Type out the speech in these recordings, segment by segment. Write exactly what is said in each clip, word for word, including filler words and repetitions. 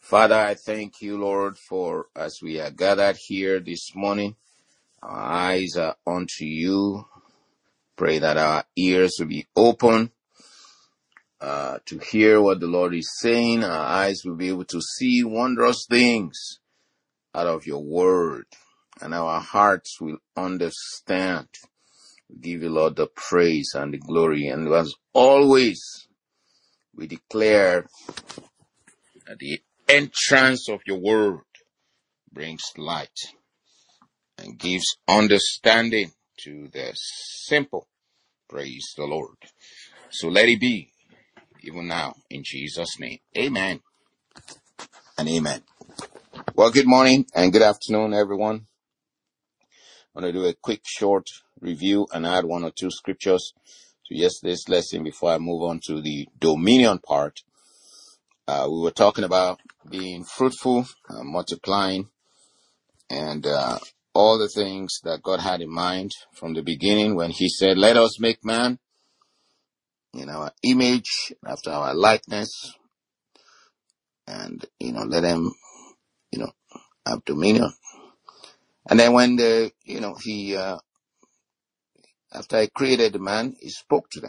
Father, I thank you, Lord, for as we are gathered here this morning, our eyes are unto you. Pray that our ears will be open uh, to hear what the Lord is saying. Our eyes will be able to see wondrous things out of your word, and our hearts will understand. We give you, Lord, the praise and the glory. And as always, we declare that the entrance of your word brings light and gives understanding to the simple. Praise the Lord. So let it be, even now, in Jesus' name. Amen and amen. Well, good morning and good afternoon, everyone. I'm going to do a quick, short review and add one or two scriptures to yesterday's lesson before I move on to the dominion part. Uh, we were talking about being fruitful, uh, multiplying, and uh, all the things that God had in mind from the beginning when he said, let us make man in our image, after our likeness, and, you know, let them, you know, have dominion. And then when the, you know, he, uh, after he created the man, he spoke to them.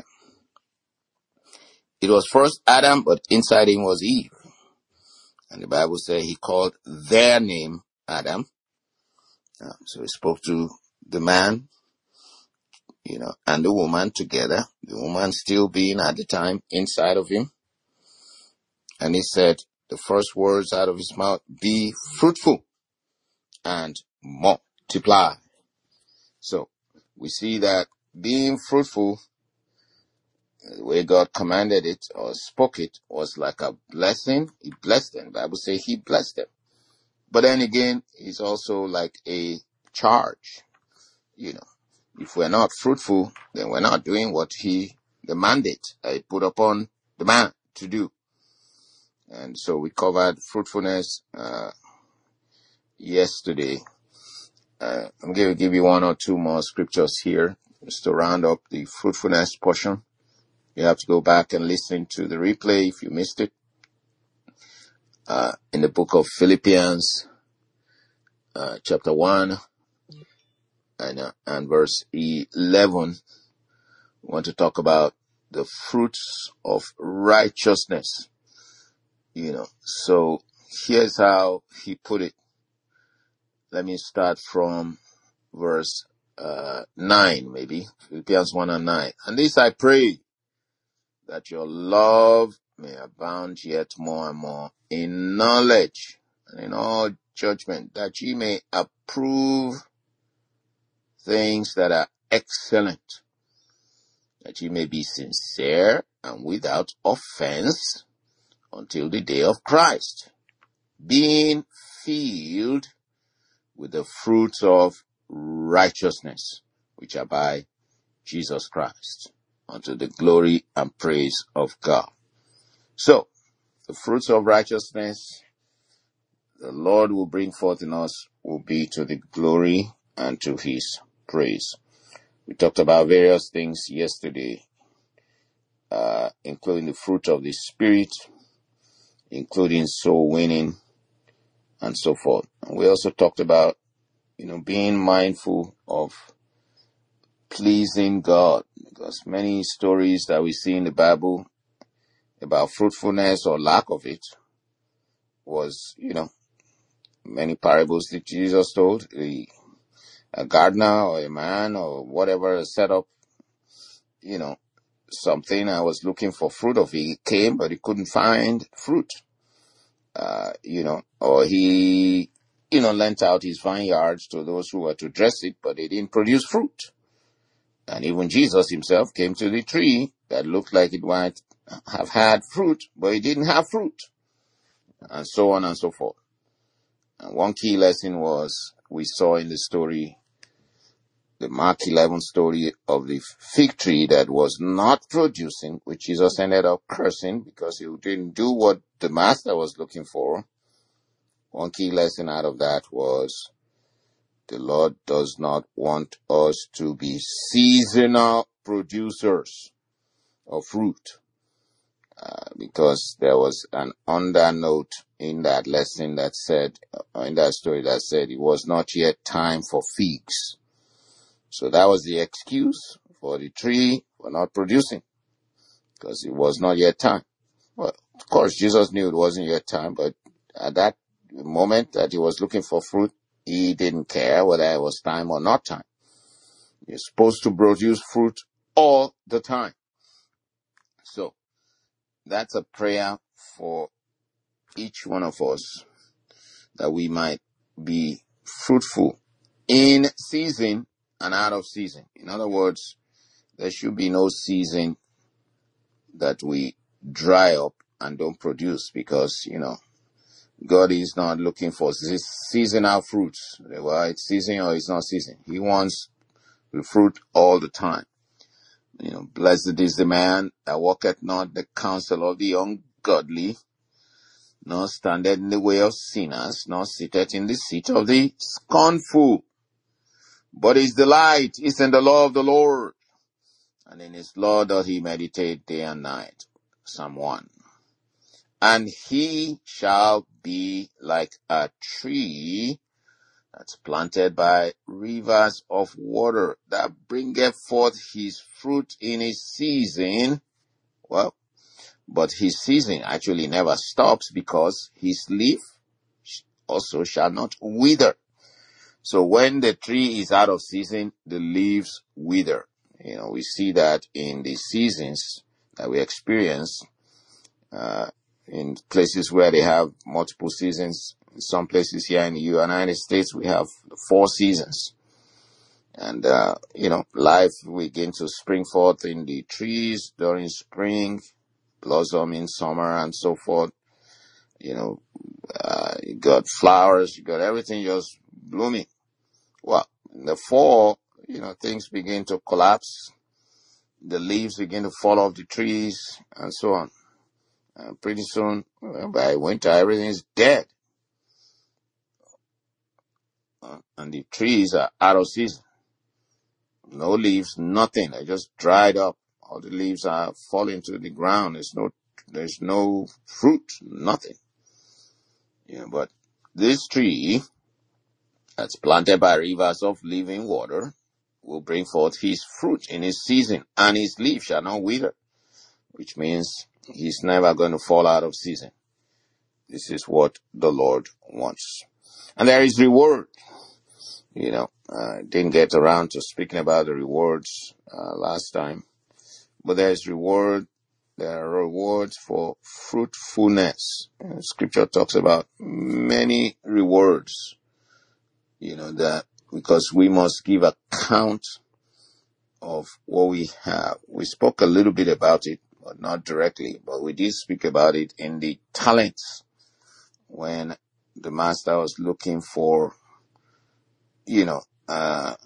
It was first Adam, but inside him was Eve. And the Bible says he called their name Adam. Uh, so he spoke to the man, you know, and the woman together, the woman still being at the time inside of him. And he said the first words out of his mouth, be fruitful and multiply. So we see that being fruitful, the way God commanded it or spoke it, was like a blessing. He blessed them. The Bible says he blessed them. But then again, it's also like a charge. You know, if we're not fruitful, then we're not doing what he, the mandate that he put upon the man to do. And so we covered fruitfulness uh, yesterday. Uh, I'm going to give you one or two more scriptures here just to round up the fruitfulness portion. You have to go back and listen to the replay if you missed it. Uh, in the book of Philippians, uh, chapter one and, uh, and verse eleven, we want to talk about the fruits of righteousness. You know, so here's how he put it. Let me start from verse uh, nine, maybe. Philippians one and nine. And this I pray, that your love may abound yet more and more in knowledge and in all judgment, that ye may approve things that are excellent, that ye may be sincere and without offense until the day of Christ, being filled with the fruits of righteousness, which are by Jesus Christ, unto the glory and praise of God. So, the fruits of righteousness the Lord will bring forth in us will be to the glory and to his praise. We talked about various things yesterday, uh, including the fruit of the Spirit, including soul winning, and so forth. And we also talked about, you know, being mindful of pleasing God, because many stories that we see in the Bible about fruitfulness or lack of it was, you know, many parables that Jesus told. A, a gardener or a man or whatever set up, you know, something. I was looking for fruit of it. He came, but he couldn't find fruit. Uh, you know, or he, you know, lent out his vineyards to those who were to dress it, but they didn't produce fruit. And even Jesus himself came to the tree that looked like it might have had fruit, but it didn't have fruit. And so on and so forth. And one key lesson was, we saw in the story, the Mark eleven story of the fig tree that was not producing, which Jesus ended up cursing because he didn't do what the master was looking for. One key lesson out of that was, the Lord does not want us to be seasonal producers of fruit. uh, because there was an undernote in that lesson that said, uh, in that story that said it was not yet time for figs. So that was the excuse for the tree for not producing, because it was not yet time. Well, of course, Jesus knew it wasn't yet time, but at that moment that he was looking for fruit, he didn't care whether it was time or not time. You're supposed to produce fruit all the time. So that's a prayer for each one of us, that we might be fruitful in season and out of season. In other words, there should be no season that we dry up and don't produce, because, you know, God is not looking for this seasonal fruits. Well, it's season or it's not season. He wants the fruit all the time. You know, blessed is the man that walketh not the counsel of the ungodly, nor standeth in the way of sinners, nor sitteth in the seat of the scornful. But his delight is in the law of the Lord, and in his law doth he meditate day and night. Psalm one. And he shall be like a tree that's planted by rivers of water, that bringeth forth his fruit in his season. Well, but his season actually never stops, because his leaf also shall not wither. So when the tree is out of season, the leaves wither. You know, we see that in the seasons that we experience, uh, in places where they have multiple seasons. In some places here in the United States, we have four seasons. And, uh, you know, life begin to spring forth in the trees during spring, blossom in summer, and so forth. You know, uh, you got flowers, you got everything just blooming. Well, in the fall, you know, things begin to collapse. The leaves begin to fall off the trees, and so on. Uh, pretty soon, well, by winter, everything is dead. Uh, and the trees are out of season. No leaves, nothing. They just dried up. All the leaves are falling to the ground. There's no, there's no fruit, nothing. You know, but this tree that's planted by rivers of living water will bring forth his fruit in his season, and his leaf shall not wither, which means he's never going to fall out of season. This is what the Lord wants. And there is reward. You know, I didn't get around to speaking about the rewards uh, last time, but there is reward. There are rewards for fruitfulness. Uh, scripture talks about many rewards, you know, that because we must give account of what we have. We spoke a little bit about it, but not directly, but we did speak about it in the talents, when the master was looking for, you know, uh,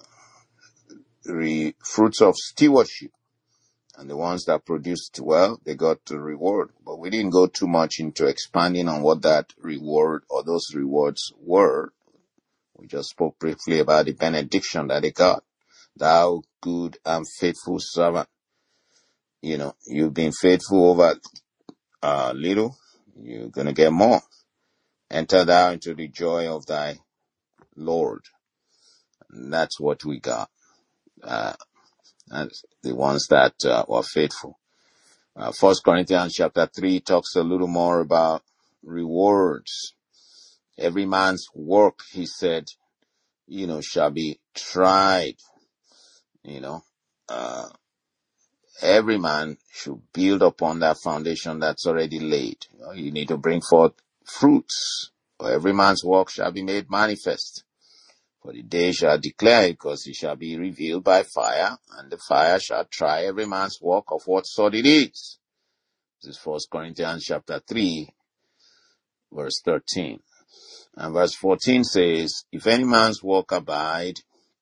re- fruits of stewardship. And the ones that produced well, they got the reward. But we didn't go too much into expanding on what that reward or those rewards were. We just spoke briefly about the benediction that they got. Thou good and faithful servant. You know, you've been faithful over uh, little, you're going to get more. Enter thou into the joy of thy Lord. And that's what we got. Uh, and the ones that uh, were faithful. Uh, First Corinthians chapter three talks a little more about rewards. Every man's work, he said, you know, shall be tried. You know, uh, every man should build upon that foundation that's already laid. You know, you need to bring forth fruits. For every man's work shall be made manifest. For the day shall declare it, because it shall be revealed by fire, and the fire shall try every man's work of what sort it is. This is First Corinthians chapter three, verse thirteen. And verse fourteen says, if any man's work abide,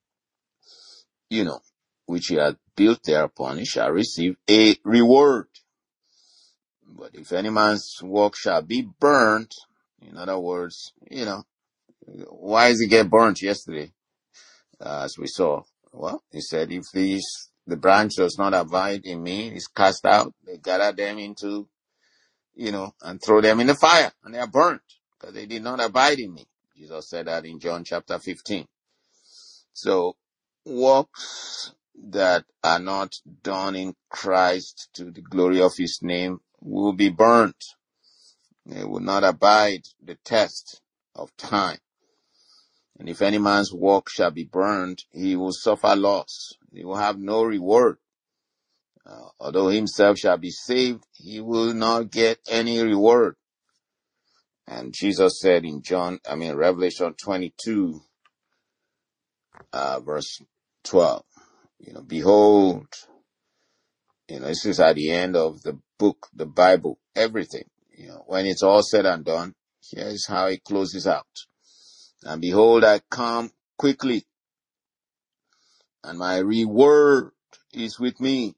you know, which he hath built thereupon, he shall receive a reward. But if any man's work shall be burnt, in other words, you know, why does it get burnt yesterday? Uh, as we saw, well, he said, if these, the branch does not abide in me, is cast out, they gather them into you know, and throw them in the fire, and they are burnt because they did not abide in me. Jesus said that in John chapter fifteen. So works that are not done in Christ to the glory of his name will be burnt. They will not abide the test of time. And if any man's work shall be burned, he will suffer loss. He will have no reward. Uh, although himself shall be saved, he will not get any reward. And Jesus said in John, I mean, Revelation twenty-two, uh, verse twelve, you know, behold, you know, this is at the end of the book, the Bible, everything, you know, when it's all said and done, here's how it closes out. And behold, I come quickly, and my reward is with me.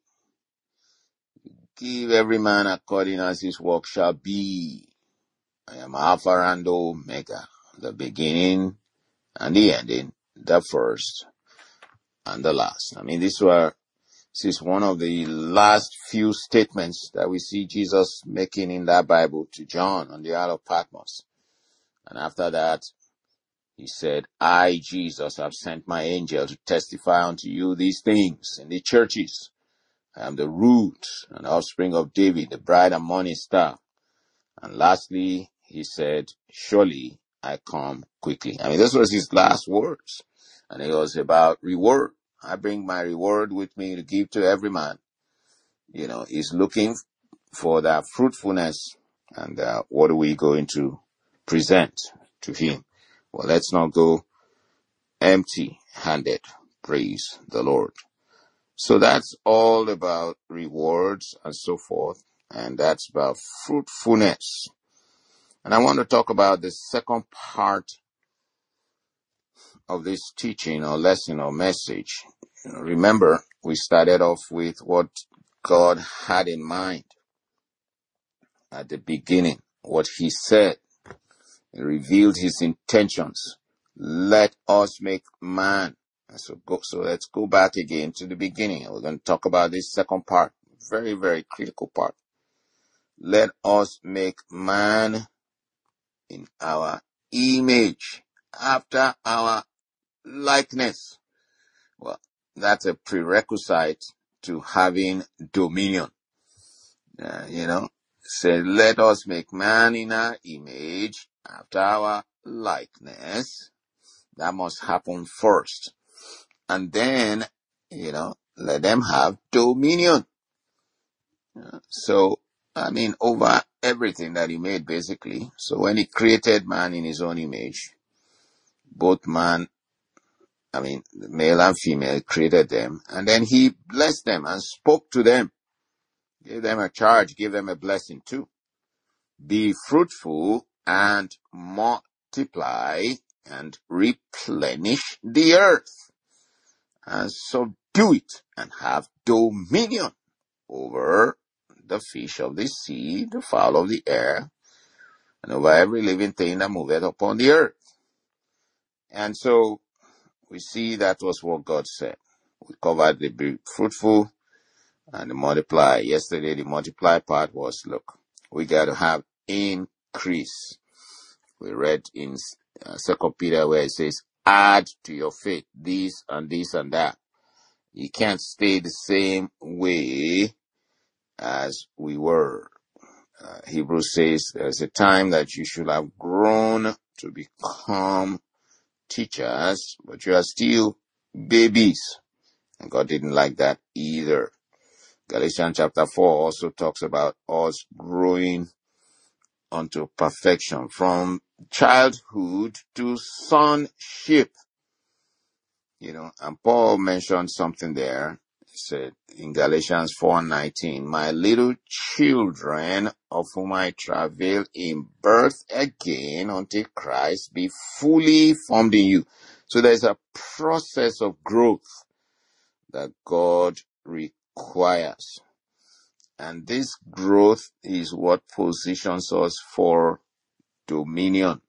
Give every man according as his work shall be. I am Alpha and Omega, the beginning and the ending, the first and the last. I mean, this were, this is one of the last few statements that we see Jesus making in that Bible to John on the Isle of Patmos. And after that, he said, I, Jesus, have sent my angel to testify unto you these things in the churches. I am the root and offspring of David, the bright and morning star. And lastly, he said, surely I come quickly. I mean, this was his last words. And it was about reward. I bring my reward with me to give to every man. You know, he's looking for that fruitfulness. And uh, what are we going to present to him? Well, let's not go empty-handed. Praise the Lord. So that's all about rewards and so forth. And that's about fruitfulness. And I want to talk about the second part of this teaching or lesson or message. You know, remember, we started off with what God had in mind at the beginning, what he said. He revealed his intentions. Let us make man. So go, so let's go back again to the beginning. We're going to talk about this second part. Very, very critical part. Let us make man in our image, after our likeness. Well, that's a prerequisite to having dominion. Uh, you know, say, let us make man in our image, after our likeness. That must happen first. And then, you know, let them have dominion. Uh, so, I mean, over everything that he made, basically. So when he created man in his own image, both man, I mean, male and female, created them. And then he blessed them and spoke to them. Gave them a charge, gave them a blessing too. Be fruitful and multiply and replenish the earth. And subdue it and have dominion over the fish of the sea, the fowl of the air, and over every living thing that moveth upon the earth. And so we see that was what God said. We covered the be fruitful and the multiply. Yesterday, the multiply part was, look, we got to have increase. We read in uh, Second Peter where it says, add to your faith this and this and that. You can't stay the same way as we were. Uh, Hebrews says there's a time that you should have grown to become teachers, but you are still babies. And God didn't like that either. Galatians chapter four also talks about us growing unto perfection, from childhood to sonship. You know, and Paul mentioned something there. He said in Galatians four nineteen, my little children, of whom I travail in birth again until Christ be fully formed in you. So there's a process of growth that God requires. And this growth is what positions us for dominion.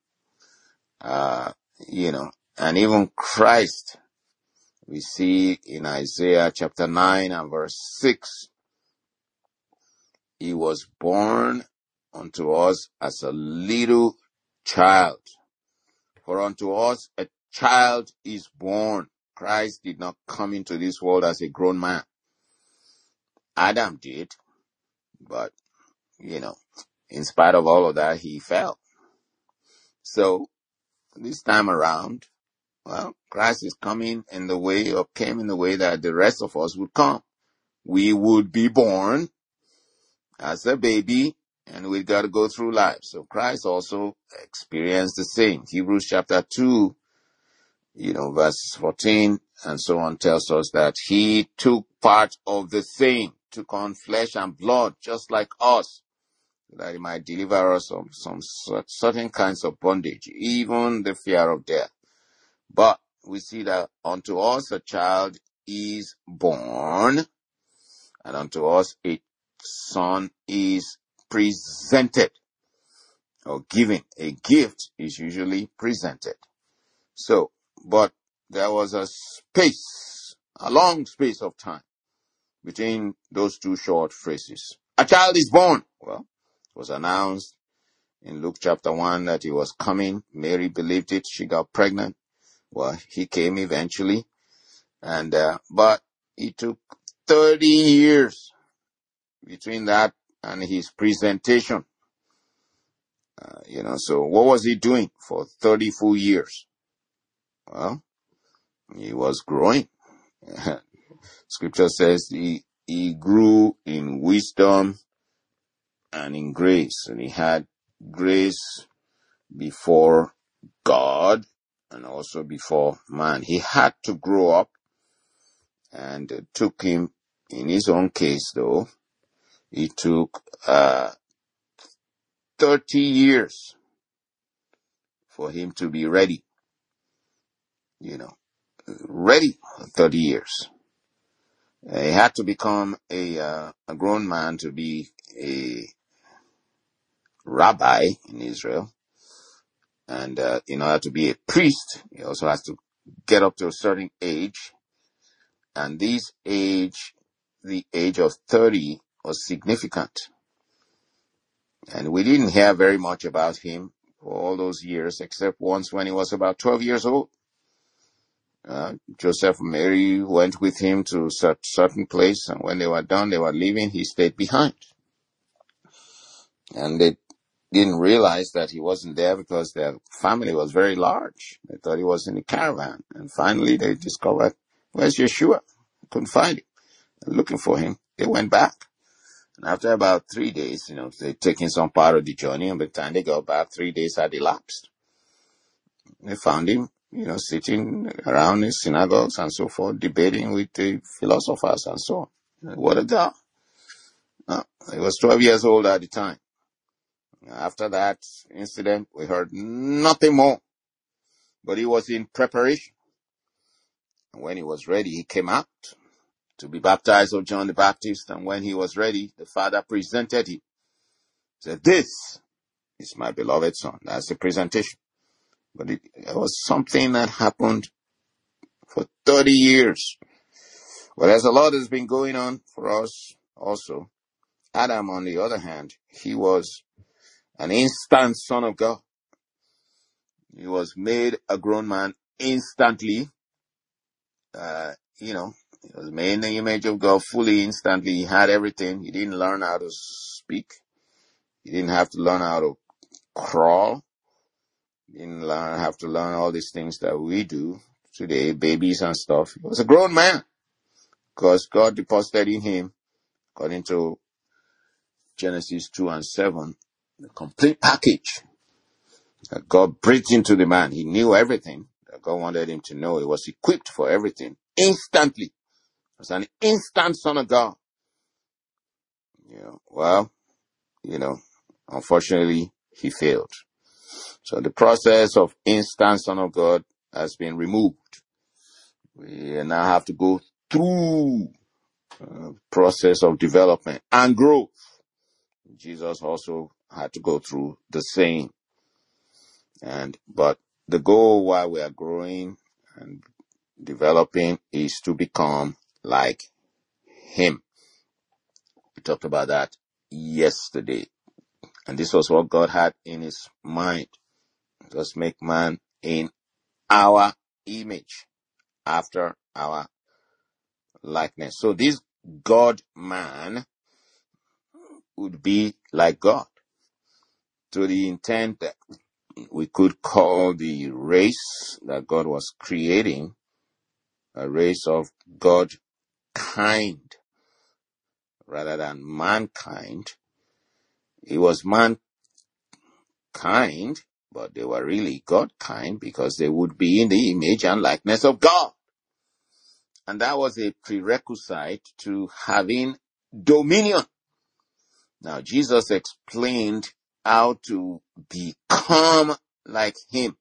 Uh, you know, and even Christ, we see in Isaiah chapter nine and verse six, he was born unto us as a little child. For unto us a child is born. Christ did not come into this world as a grown man. Adam did, but, you know, in spite of all of that, he fell. So, this time around, well, Christ is coming in the way, or came in the way that the rest of us would come. We would be born as a baby, and we got to go through life. So Christ also experienced the same. Hebrews chapter two, you know, verse fourteen and so on tells us that he took part of the same, took on flesh and blood, just like us, that he might deliver us from some certain kinds of bondage, even the fear of death. But we see that unto us a child is born, and unto us a son is presented or given. A gift is usually presented. So, but there was a space, a long space of time between those two short phrases. A child is born. Well, it was announced in Luke chapter one that he was coming. Mary believed it. She got pregnant. Well, he came eventually. And, uh, but it took thirty years between that and his presentation. Uh, you know, so what was he doing for thirty full years? Well, he was growing. Scripture says he, he grew in wisdom and in grace, and he had grace before God and also before man. He had to grow up, and it took him, in his own case though, it took uh, thirty years for him to be ready, you know, ready for thirty years. Uh, he had to become a, uh, a grown man to be a rabbi in Israel. And uh, in order to be a priest, he also has to get up to a certain age. And this age, the age of thirty, was significant. And we didn't hear very much about him for all those years, except once when he was about twelve years old. Uh, Joseph and Mary went with him to a certain place, and when they were done, they were leaving, he stayed behind. And they didn't realize that he wasn't there because their family was very large. They thought he was in a caravan. And finally they discovered, where's Yeshua? Couldn't find him. Looking for him. They went back. And after about three days, you know, they'd taken some part of the journey, and by the time they got back, three days had elapsed. They found him, you know, sitting around in synagogues and so forth, debating with the philosophers and so on. What a guy. No, he was twelve years old at the time. After that incident, we heard nothing more. But he was in preparation. And when he was ready, he came out to be baptized of John the Baptist. And when he was ready, the Father presented him. He said, this is my beloved Son. That's the presentation. But it, it was something that happened for thirty years. Well, there's a lot that's been going on for us also. Adam, on the other hand, he was an instant son of God. He was made a grown man instantly. Uh, you know, he was made in the image of God fully, instantly. He had everything. He didn't learn how to speak. He didn't have to learn how to crawl. He didn't learn, have to learn all these things that we do today, babies and stuff. He was a grown man because God deposited in him, according to Genesis two and seven, the complete package that God breathed into the man. He knew everything that God wanted him to know. He was equipped for everything instantly. He was an instant son of God. You know, well, you know, unfortunately, he failed. So the process of instant son of God has been removed. We now have to go through the process of development and growth. Jesus also had to go through the same. And, but the goal while we are growing and developing is to become like him. We talked about that yesterday. And this was what God had in his mind. Just make man in our image, after our likeness. So this God-man would be like God, to the intent that we could call the race that God was creating a race of God kind rather than mankind. It was mankind, but they were really God kind because they would be in the image and likeness of God. And that was a prerequisite to having dominion. Now, Jesus explained how to become like him.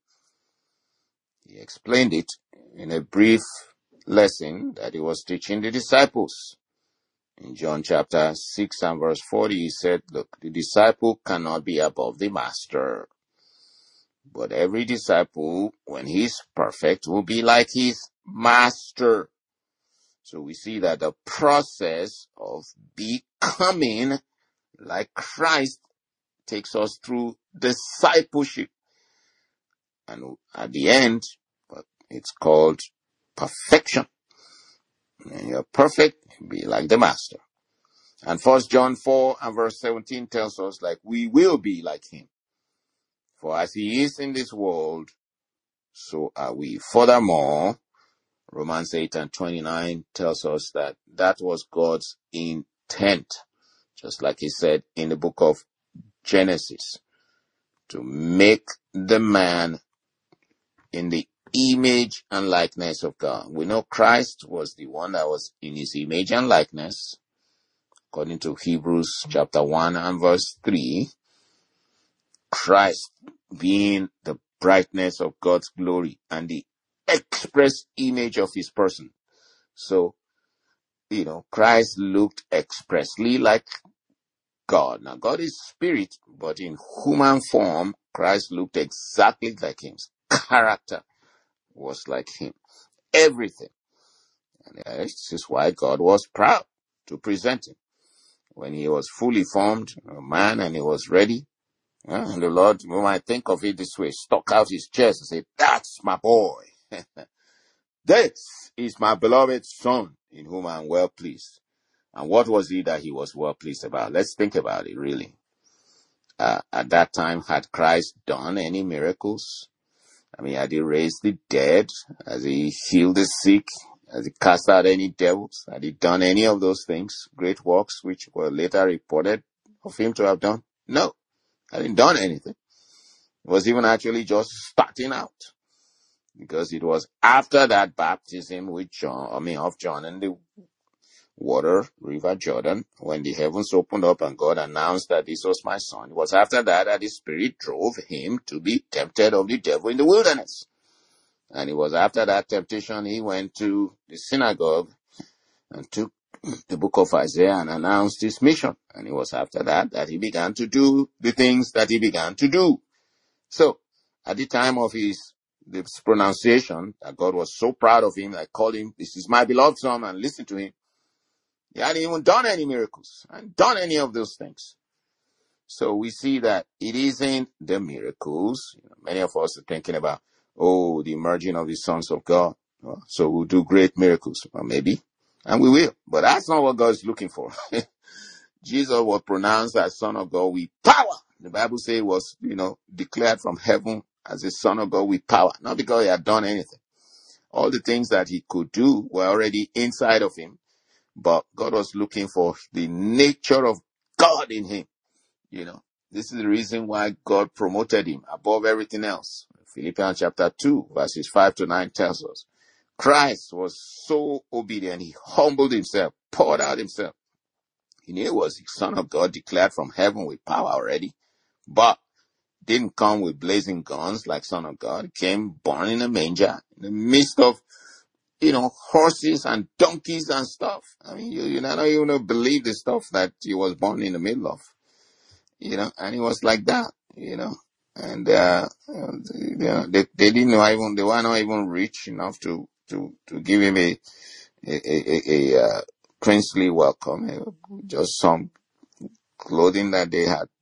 He explained it in a brief lesson that he was teaching the disciples. In John chapter six and verse forty, he said, look, the disciple cannot be above the master. But every disciple, when he's perfect, will be like his master. So we see that the process of becoming like Christ takes us through discipleship. And at the end, it's called perfection. When you're perfect, be like the master. And First John four and verse seventeen tells us, like, we will be like him. For as he is in this world, so are we. Furthermore, Romans eight and twenty-nine tells us that that was God's intent. Just like he said in the book of Genesis, to make the man in the image and likeness of God. We know Christ was the one that was in his image and likeness. According to Hebrews chapter one and verse three, Christ being the brightness of God's glory and the express image of his person. So, you know, Christ looked expressly like God. Now, God is spirit, but in human form, Christ looked exactly like him. His character was like him. Everything. And this is why God was proud to present him. When he was fully formed, a man, and he was ready, uh, and the Lord, we might think of it this way, stuck out his chest and said, that's my boy. This is my beloved son in whom I am well pleased. And what was he that he was well pleased about? Let's think about it, really. Uh, at that time, had Christ done any miracles? I mean, had he raised the dead? Has he healed the sick? Has he cast out any devils? Had he done any of those things? Great works which were later reported of him to have done? No, he hadn't done anything. He was even actually just starting out. Because it was after that baptism with John, I mean, of John in the water, River Jordan, when the heavens opened up and God announced that this was my son. It was after that that the Spirit drove him to be tempted of the devil in the wilderness. And it was after that temptation he went to the synagogue and took the book of Isaiah and announced his mission. And it was after that that he began to do the things that he began to do. So, at the time of his this pronunciation, that God was so proud of him, that called him, this is my beloved son, and listen to him. He hadn't even done any miracles, hadn't done any of those things. So we see that it isn't the miracles. You know, many of us are thinking about, oh, the emerging of the sons of God. Well, so we'll do great miracles. Well, maybe, and we will. But that's not what God's looking for. Jesus was pronounced as Son of God with power. The Bible says he was, you know, declared from heaven as a Son of God with power. Not because he had done anything. All the things that he could do were already inside of him. But God was looking for the nature of God in him. You know, this is the reason why God promoted him above everything else. Philippians chapter two, verses five to nine tells us. Christ was so obedient. He humbled himself, poured out himself. He knew he was the Son of God declared from heaven with power already, but didn't come with blazing guns like Son of God. He came born in a manger in the midst of, you know, horses and donkeys and stuff. I mean, you, you don't even believe the stuff that he was born in the middle of, you know, and he was like that, you know, and, uh, you know, they, they didn't know even, they were not even rich enough to, to, to give him a, a, a, a, a uh, princely welcome, just some clothing that they had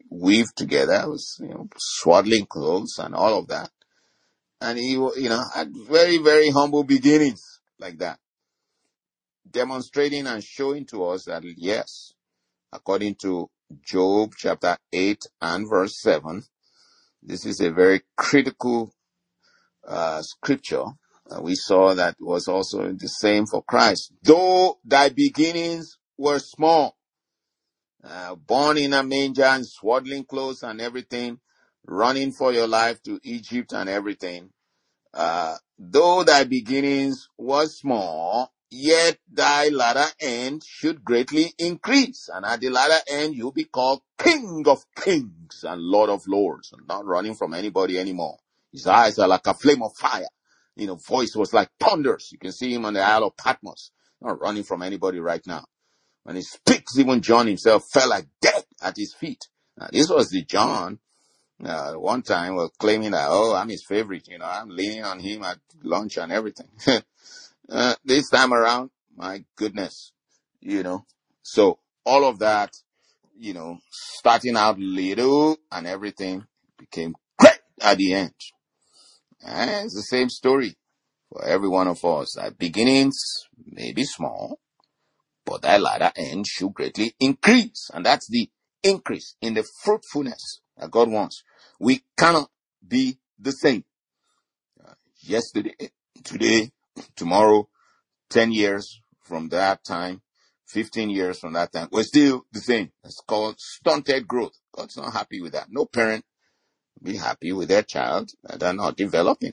weaved together, was, you know, swaddling clothes and all of that. And he, you know, had very, very humble beginnings like that, demonstrating and showing to us that, yes, according to Job chapter eight and verse seven, this is a very critical uh, scripture. Uh, we saw that was also the same for Christ. Though thy beginnings were small, uh, born in a manger and swaddling clothes and everything, running for your life to Egypt and everything, uh, though thy beginnings were small, yet thy latter end should greatly increase. And at the latter end, you'll be called King of Kings and Lord of Lords, and not running from anybody anymore. His eyes are like a flame of fire. You know, voice was like thunders. You can see him on the Isle of Patmos, not running from anybody right now. When he speaks, even John himself fell like dead at his feet. Now, this was the John Uh, one time was claiming that, oh, I'm his favorite, you know, I'm leaning on him at lunch and everything. uh, this time around, my goodness, you know, so all of that, you know, starting out little and everything became great at the end. And it's the same story for every one of us. Our beginnings may be small, but thy latter end should greatly increase. And that's the increase in the fruitfulness that God wants. We cannot be the same. Uh, yesterday, today, tomorrow, ten years from that time, fifteen years from that time, we're still the same. It's called stunted growth. God's not happy with that. No parent will be happy with their child that they're not developing.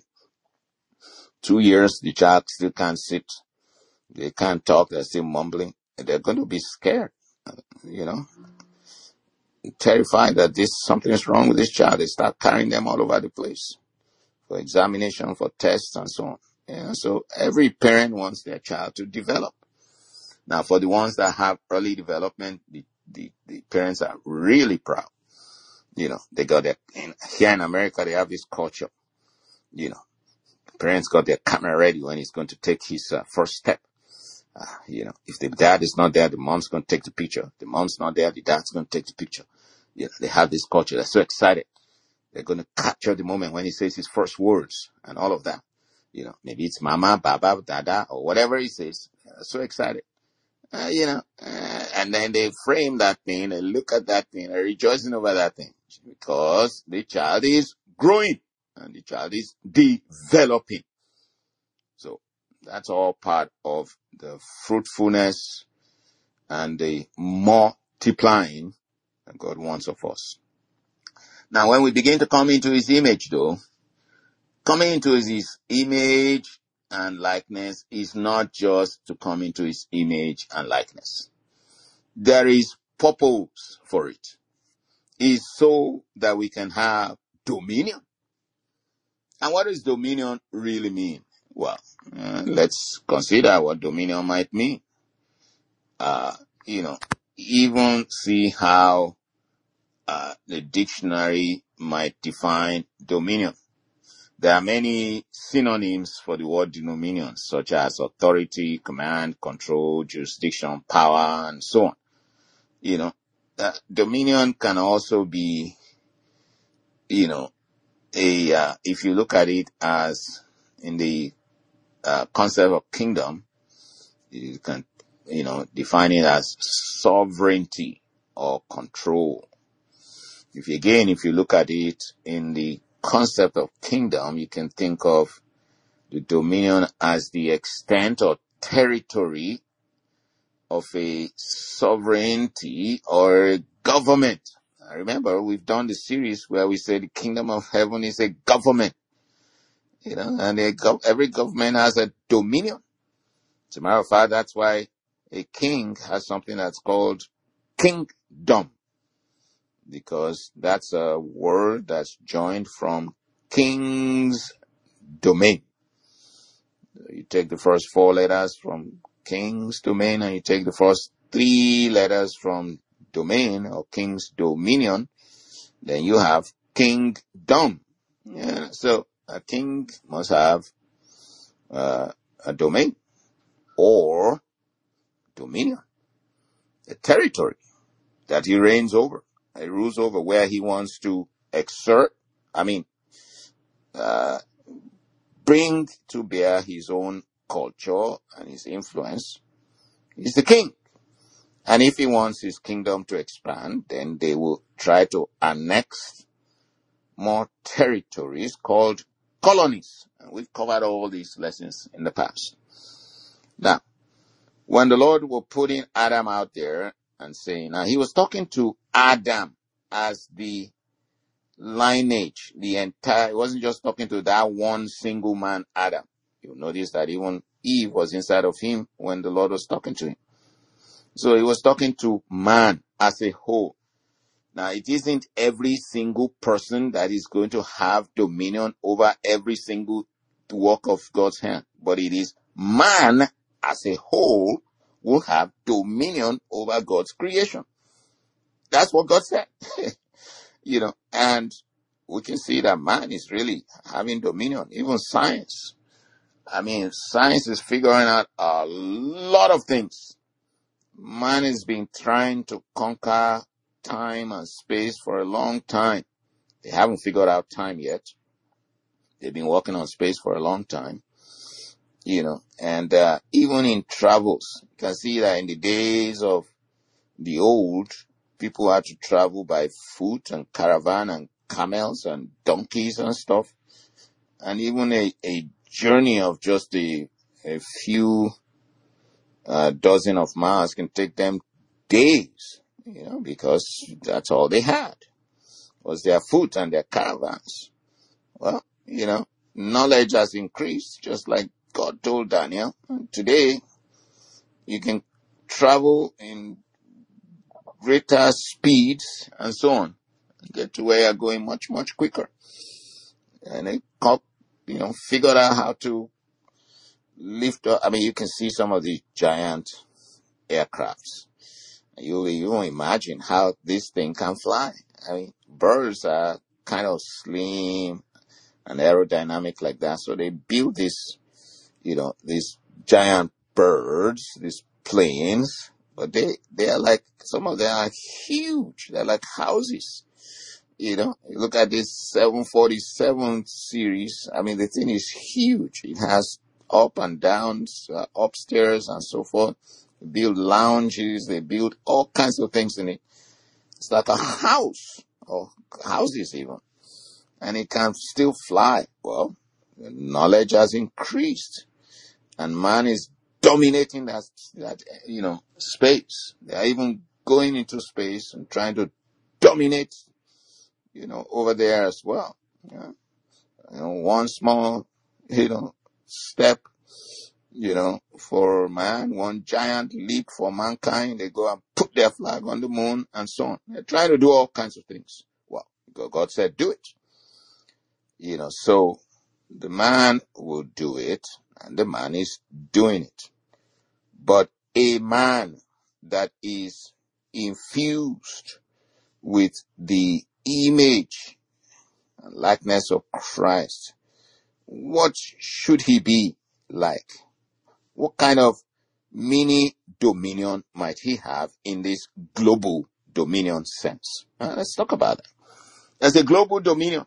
Two years, the child still can't sit. They can't talk. They're still mumbling. They're going to be scared, you know, terrified that this something is wrong with this child. They start carrying them all over the place for examination, for tests, and so on. Yeah, so every parent wants their child to develop. Now, for the ones that have early development, the, the, the parents are really proud. You know, they got their, in, here in America, they have this culture. You know, parents got their camera ready when he's going to take his uh, first step. Uh, you know, if the dad is not there, the mom's going to take the picture. The mom's not there, the dad's going to take the picture. You know, they have this culture. They're so excited. They're going to capture the moment when he says his first words and all of that. You know, maybe it's mama, baba, dada, or whatever he says. They're so excited. Uh, you know, uh, and then they frame that thing, they look at that thing, they're rejoicing over that thing. Because the child is growing and the child is developing. So that's all part of the fruitfulness and the multiplying that God wants of us. Now, when we begin to come into his image, though, coming into his image and likeness is not just to come into his image and likeness. There is purpose for it. It's so that we can have dominion. And what does dominion really mean? Well, uh, let's consider what dominion might mean. Uh, you know, even see how uh, the dictionary might define dominion. There are many synonyms for the word dominion, such as authority, command, control, jurisdiction, power, and so on. You know, uh, dominion can also be, you know, a uh, if you look at it as in the uh, concept of kingdom, you can, you know, define it as sovereignty or control. If again, if you look at it in the concept of kingdom, you can think of the dominion as the extent or territory of a sovereignty or a government. I remember we've done the series where we say the kingdom of heaven is a government, you know, and a gov- every government has a dominion. As a matter of fact, that's why a king has something that's called kingdom, because that's a word that's joined from king's domain. You take the first four letters from king's domain and you take the first three letters from domain or king's dominion, then you have kingdom. Yeah, so a king must have uh, a domain or dominion, a territory that he reigns over. He rules over where he wants to exert, I mean, uh, bring to bear his own culture and his influence. He's the king. And if he wants his kingdom to expand, then they will try to annex more territories called colonies. And we've covered all these lessons in the past. Now, when the Lord was putting Adam out there and saying, now he was talking to Adam as the lineage, the entire, he wasn't just talking to that one single man, Adam. You'll notice that even Eve was inside of him when the Lord was talking to him. So he was talking to man as a whole. Now, it isn't every single person that is going to have dominion over every single work of God's hand, but it is man as a whole will have dominion over God's creation. That's what God said. You know, and we can see that man is really having dominion, even science. I mean, science is figuring out a lot of things. Man has been trying to conquer time and space for a long time. They haven't figured out time yet. They've been working on space for a long time, you know, and uh, even in travels, you can see that in the days of the old, people had to travel by foot and caravan and camels and donkeys and stuff. And even a, a journey of just a, a few uh, dozen of miles can take them days, you know, because that's all they had was their foot and their caravans. Well, you know, knowledge has increased, just like God told Daniel. And today, you can travel in greater speeds and so on, get to where you're going much, much quicker. And they, you know, figured out how to lift up. I mean, you can see some of the giant aircrafts. You, you won't imagine how this thing can fly. I mean, birds are kind of slim and aerodynamic like that. So they build this, you know, these giant birds, these planes, but they, they are like, some of them are huge. They're like houses. You know, you look at this seven forty-seven series. I mean, the thing is huge. It has up and downs, uh, upstairs and so forth. They build lounges. They build all kinds of things in it. It's like a house, or houses even. And it can still fly. Well, knowledge has increased. And man is dominating that, that, you know, space. They are even going into space and trying to dominate, you know, over there as well. Yeah. You know, one small, you know, step, you know, for man, one giant leap for mankind. They go and put their flag on the moon and so on. They're trying to do all kinds of things. Well, God said, do it. You know, so the man will do it, and the man is doing it. But a man that is infused with the image and likeness of Christ, what should he be like? What kind of mini dominion might he have in this global dominion sense? Uh, let's talk about that. There's a global dominion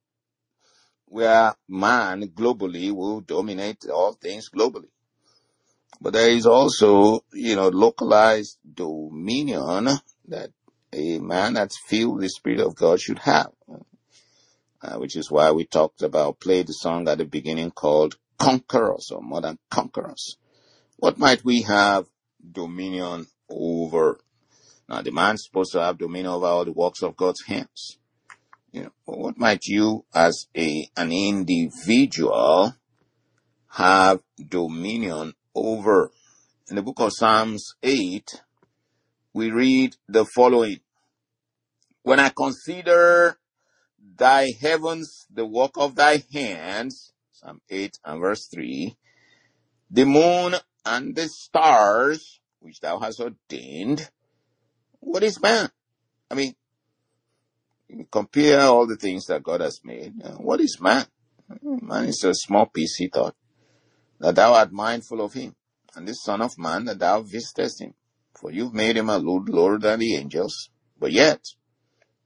where man globally will dominate all things globally. But there is also, you know, localized dominion that a man that's filled with the Spirit of God should have. Uh, which is why we talked about, played the song at the beginning called Conquerors or More Than Conquerors. What might we have dominion over? Now, the man's supposed to have dominion over all the works of God's hands. You know, but what might you as a an individual have dominion over? In the book of Psalms eight, we read the following. When I consider thy heavens, the work of thy hands, Psalm eight and verse three, the moon and the stars, which thou hast ordained, what is man? I mean, you compare all the things that God has made. What is man? Man is a small piece, he thought, that thou art mindful of him, and the Son of Man, that thou visitest him. For you've made him a little lower than the angels, but yet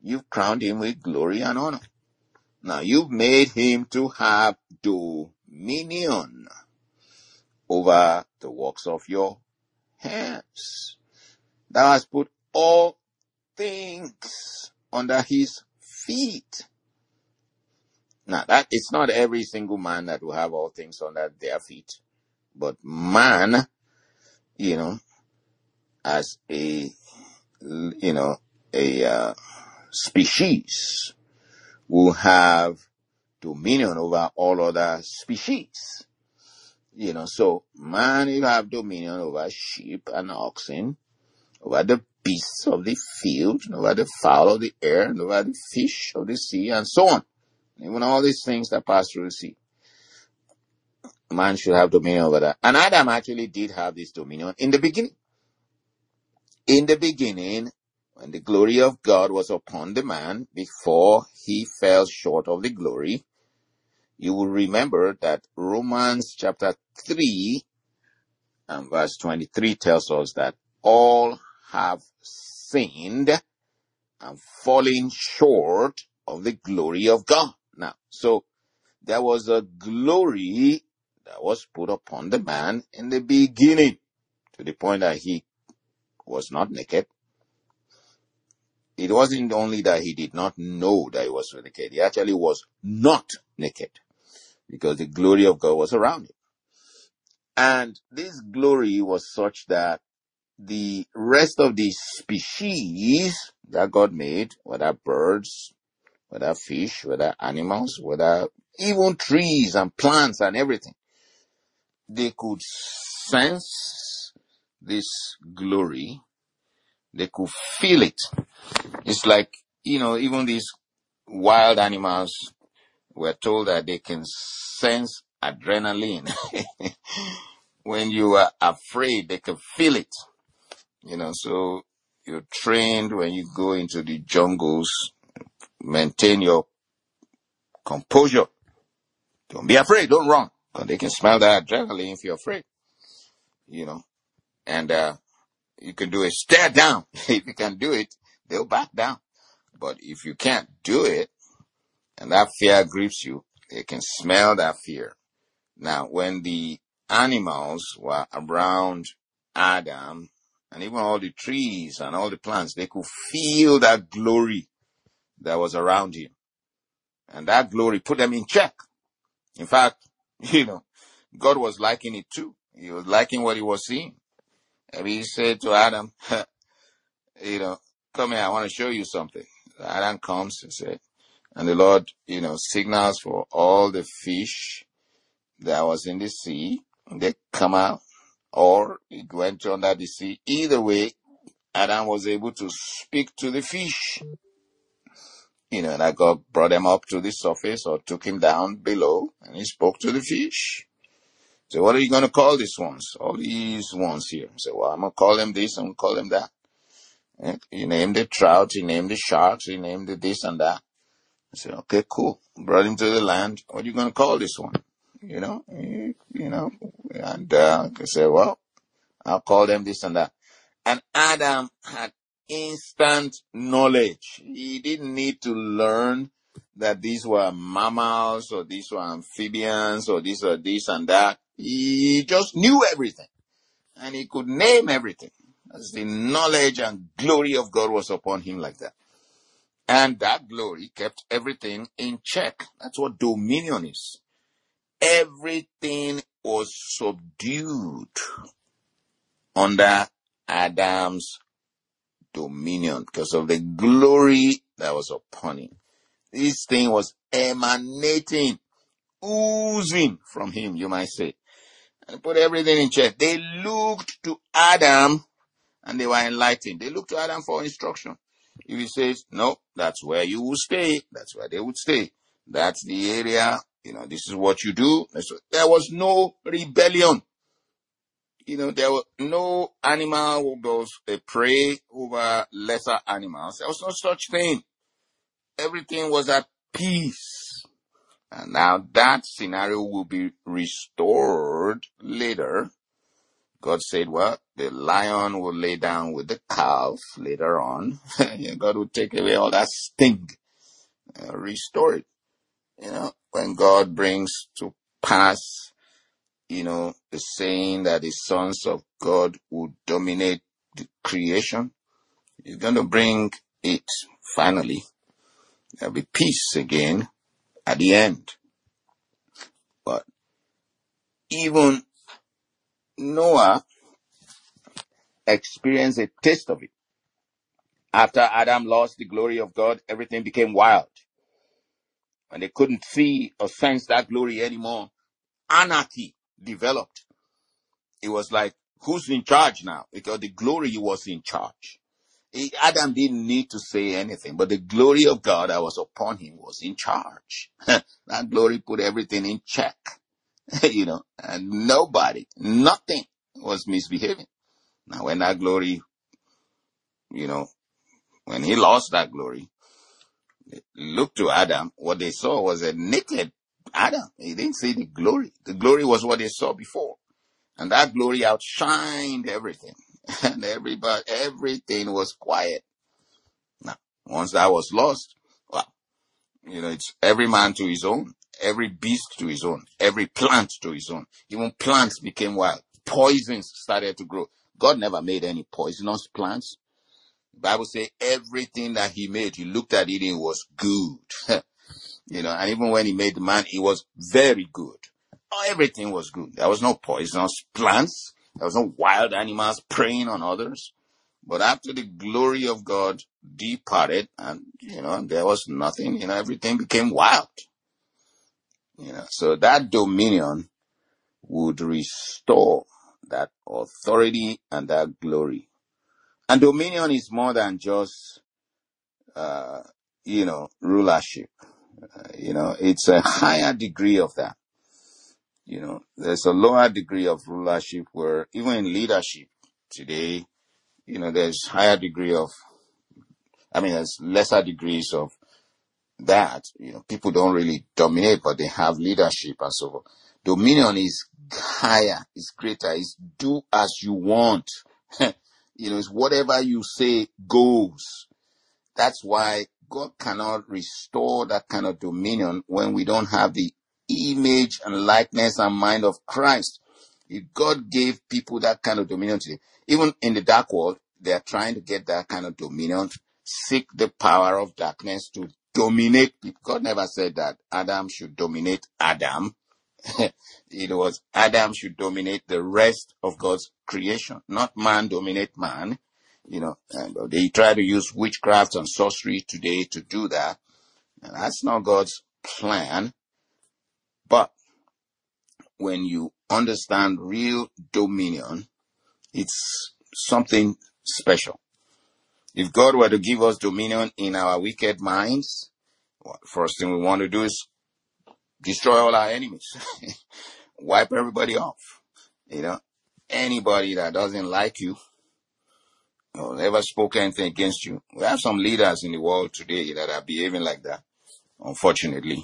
You've crowned him with glory and honor. Now you've made him to have dominion over the works of your hands. Thou hast put all things under his feet. Now that it's not every single man that will have all things under their feet, but man, you know, as a, you know, a uh, species will have dominion over all other species. You know, so man will have dominion over sheep and oxen, over the beasts of the field, over the fowl of the air, and over the fish of the sea, and so on. Even all these things that pass through the sea. Man should have dominion over that. And Adam actually did have this dominion in the beginning. In the beginning, when the glory of God was upon the man, before he fell short of the glory, you will remember that Romans chapter three and verse twenty-three tells us that all have sinned and fallen short of the glory of God. Now, so there was a glory that was put upon the man in the beginning, to the point that he was not naked. It wasn't only that he did not know that he was naked, he actually was not naked, because the glory of God was around him. And this glory was such that the rest of the species that God made, whether birds, whether fish, whether animals, whether even trees and plants and everything, they could sense this glory. They could feel it. It's like, you know, even these wild animals were told that they can sense adrenaline. When you are afraid, they can feel it. You know, so you're trained when you go into the jungles, maintain your composure. Don't be afraid, don't run, because they can smell that adrenaline if you're afraid. You know, and uh, you can do a stare down. If you can do it, they'll back down. But if you can't do it, and that fear grips you, they can smell that fear. Now, when the animals were around Adam, and even all the trees and all the plants, they could feel that glory that was around him. And that glory put them in check. In fact, you know, God was liking it too. He was liking what he was seeing. And he said to Adam, you know, come here, I want to show you something. Adam comes and said, and the Lord, you know, signals for all the fish that was in the sea. They come out, or it went under the sea. Either way, Adam was able to speak to the fish. You know, that God brought him up to the surface or took him down below, and he spoke to the fish. So what are you going to call these ones? All these ones here. So, well, I'm going to call them this, I'm going to call them that. And he named the trout, he named the sharks, he named the this and that. I said, okay, cool. Brought him to the land. What are you going to call this one? You know, you know, and uh, I said, well, I'll call them this and that. And Adam had instant knowledge. He didn't need to learn that these were mammals or these were amphibians or these were this and that. He just knew everything. And he could name everything. As the knowledge and glory of God was upon him like that. And that glory kept everything in check. That's what dominion is. Everything was subdued under Adam's dominion because of the glory that was upon him. This thing was emanating, oozing from him, you might say. And put everything in check. They looked to Adam and they were enlightened. They looked to Adam for instruction. If he says, no, that's where you will stay, that's where they would stay. That's the area, you know, this is what you do. There was no rebellion. You know, there was no animal who was a prey over lesser animals. There was no such thing. Everything was at peace. And now that scenario will be restored later God said, well, the lion will lay down with the calf later on. God will take away all that sting, uh, restore it. You know, when God brings to pass, you know, the saying that the sons of God will dominate the creation, He's going to bring it finally. There'll be peace again at the end. But even Noah experienced a taste of it. After Adam lost the glory of God, everything became wild. When they couldn't see or sense that glory anymore, anarchy developed. It was like, who's in charge now? Because the glory was in charge. He, Adam didn't need to say anything, but the glory of God that was upon him was in charge. That glory put everything in check, you know, and nobody, nothing was misbehaving. Now, when that glory, you know, when he lost that glory, look to Adam, what they saw was a naked Adam. He didn't see the glory. The glory was what they saw before. And that glory outshined everything. And everybody, everything was quiet. Now, once that was lost, well, you know, it's every man to his own, every beast to his own, every plant to his own. Even plants became wild. Poisons started to grow. God never made any poisonous plants. The Bible says everything that he made, he looked at it and it was good. You know, and even when he made the man, it was very good. Everything was good. There was no poisonous plants. There was no wild animals preying on others. But after the glory of God departed, and, you know, there was nothing, you know, everything became wild. You know, so that dominion would restore that authority and that glory. And dominion is more than just, uh, you know, rulership. Uh, you know, it's a higher degree of that. You know, there's a lower degree of rulership where even in leadership today, you know, there's higher degree of, I mean, there's lesser degrees of that. You know, people don't really dominate, but they have leadership and so forth. Dominion is higher, it's greater, it's do as you want. You know, it's whatever you say goes. That's why God cannot restore that kind of dominion when we don't have the image and likeness and mind of Christ. If God gave people that kind of dominion today, even in the dark world, they are trying to get that kind of dominion, seek the power of darkness to dominate people. God never said that Adam should dominate Adam. It was Adam should dominate the rest of God's creation, not man dominate man. You know, and they try to use witchcraft and sorcery today to do that. And that's not God's plan. But when you understand real dominion, it's something special. If God were to give us dominion in our wicked minds, well, first thing we want to do is destroy all our enemies. Wipe everybody off. You know, anybody that doesn't like you or never spoke anything against you. We have some leaders in the world today that are behaving like that, unfortunately.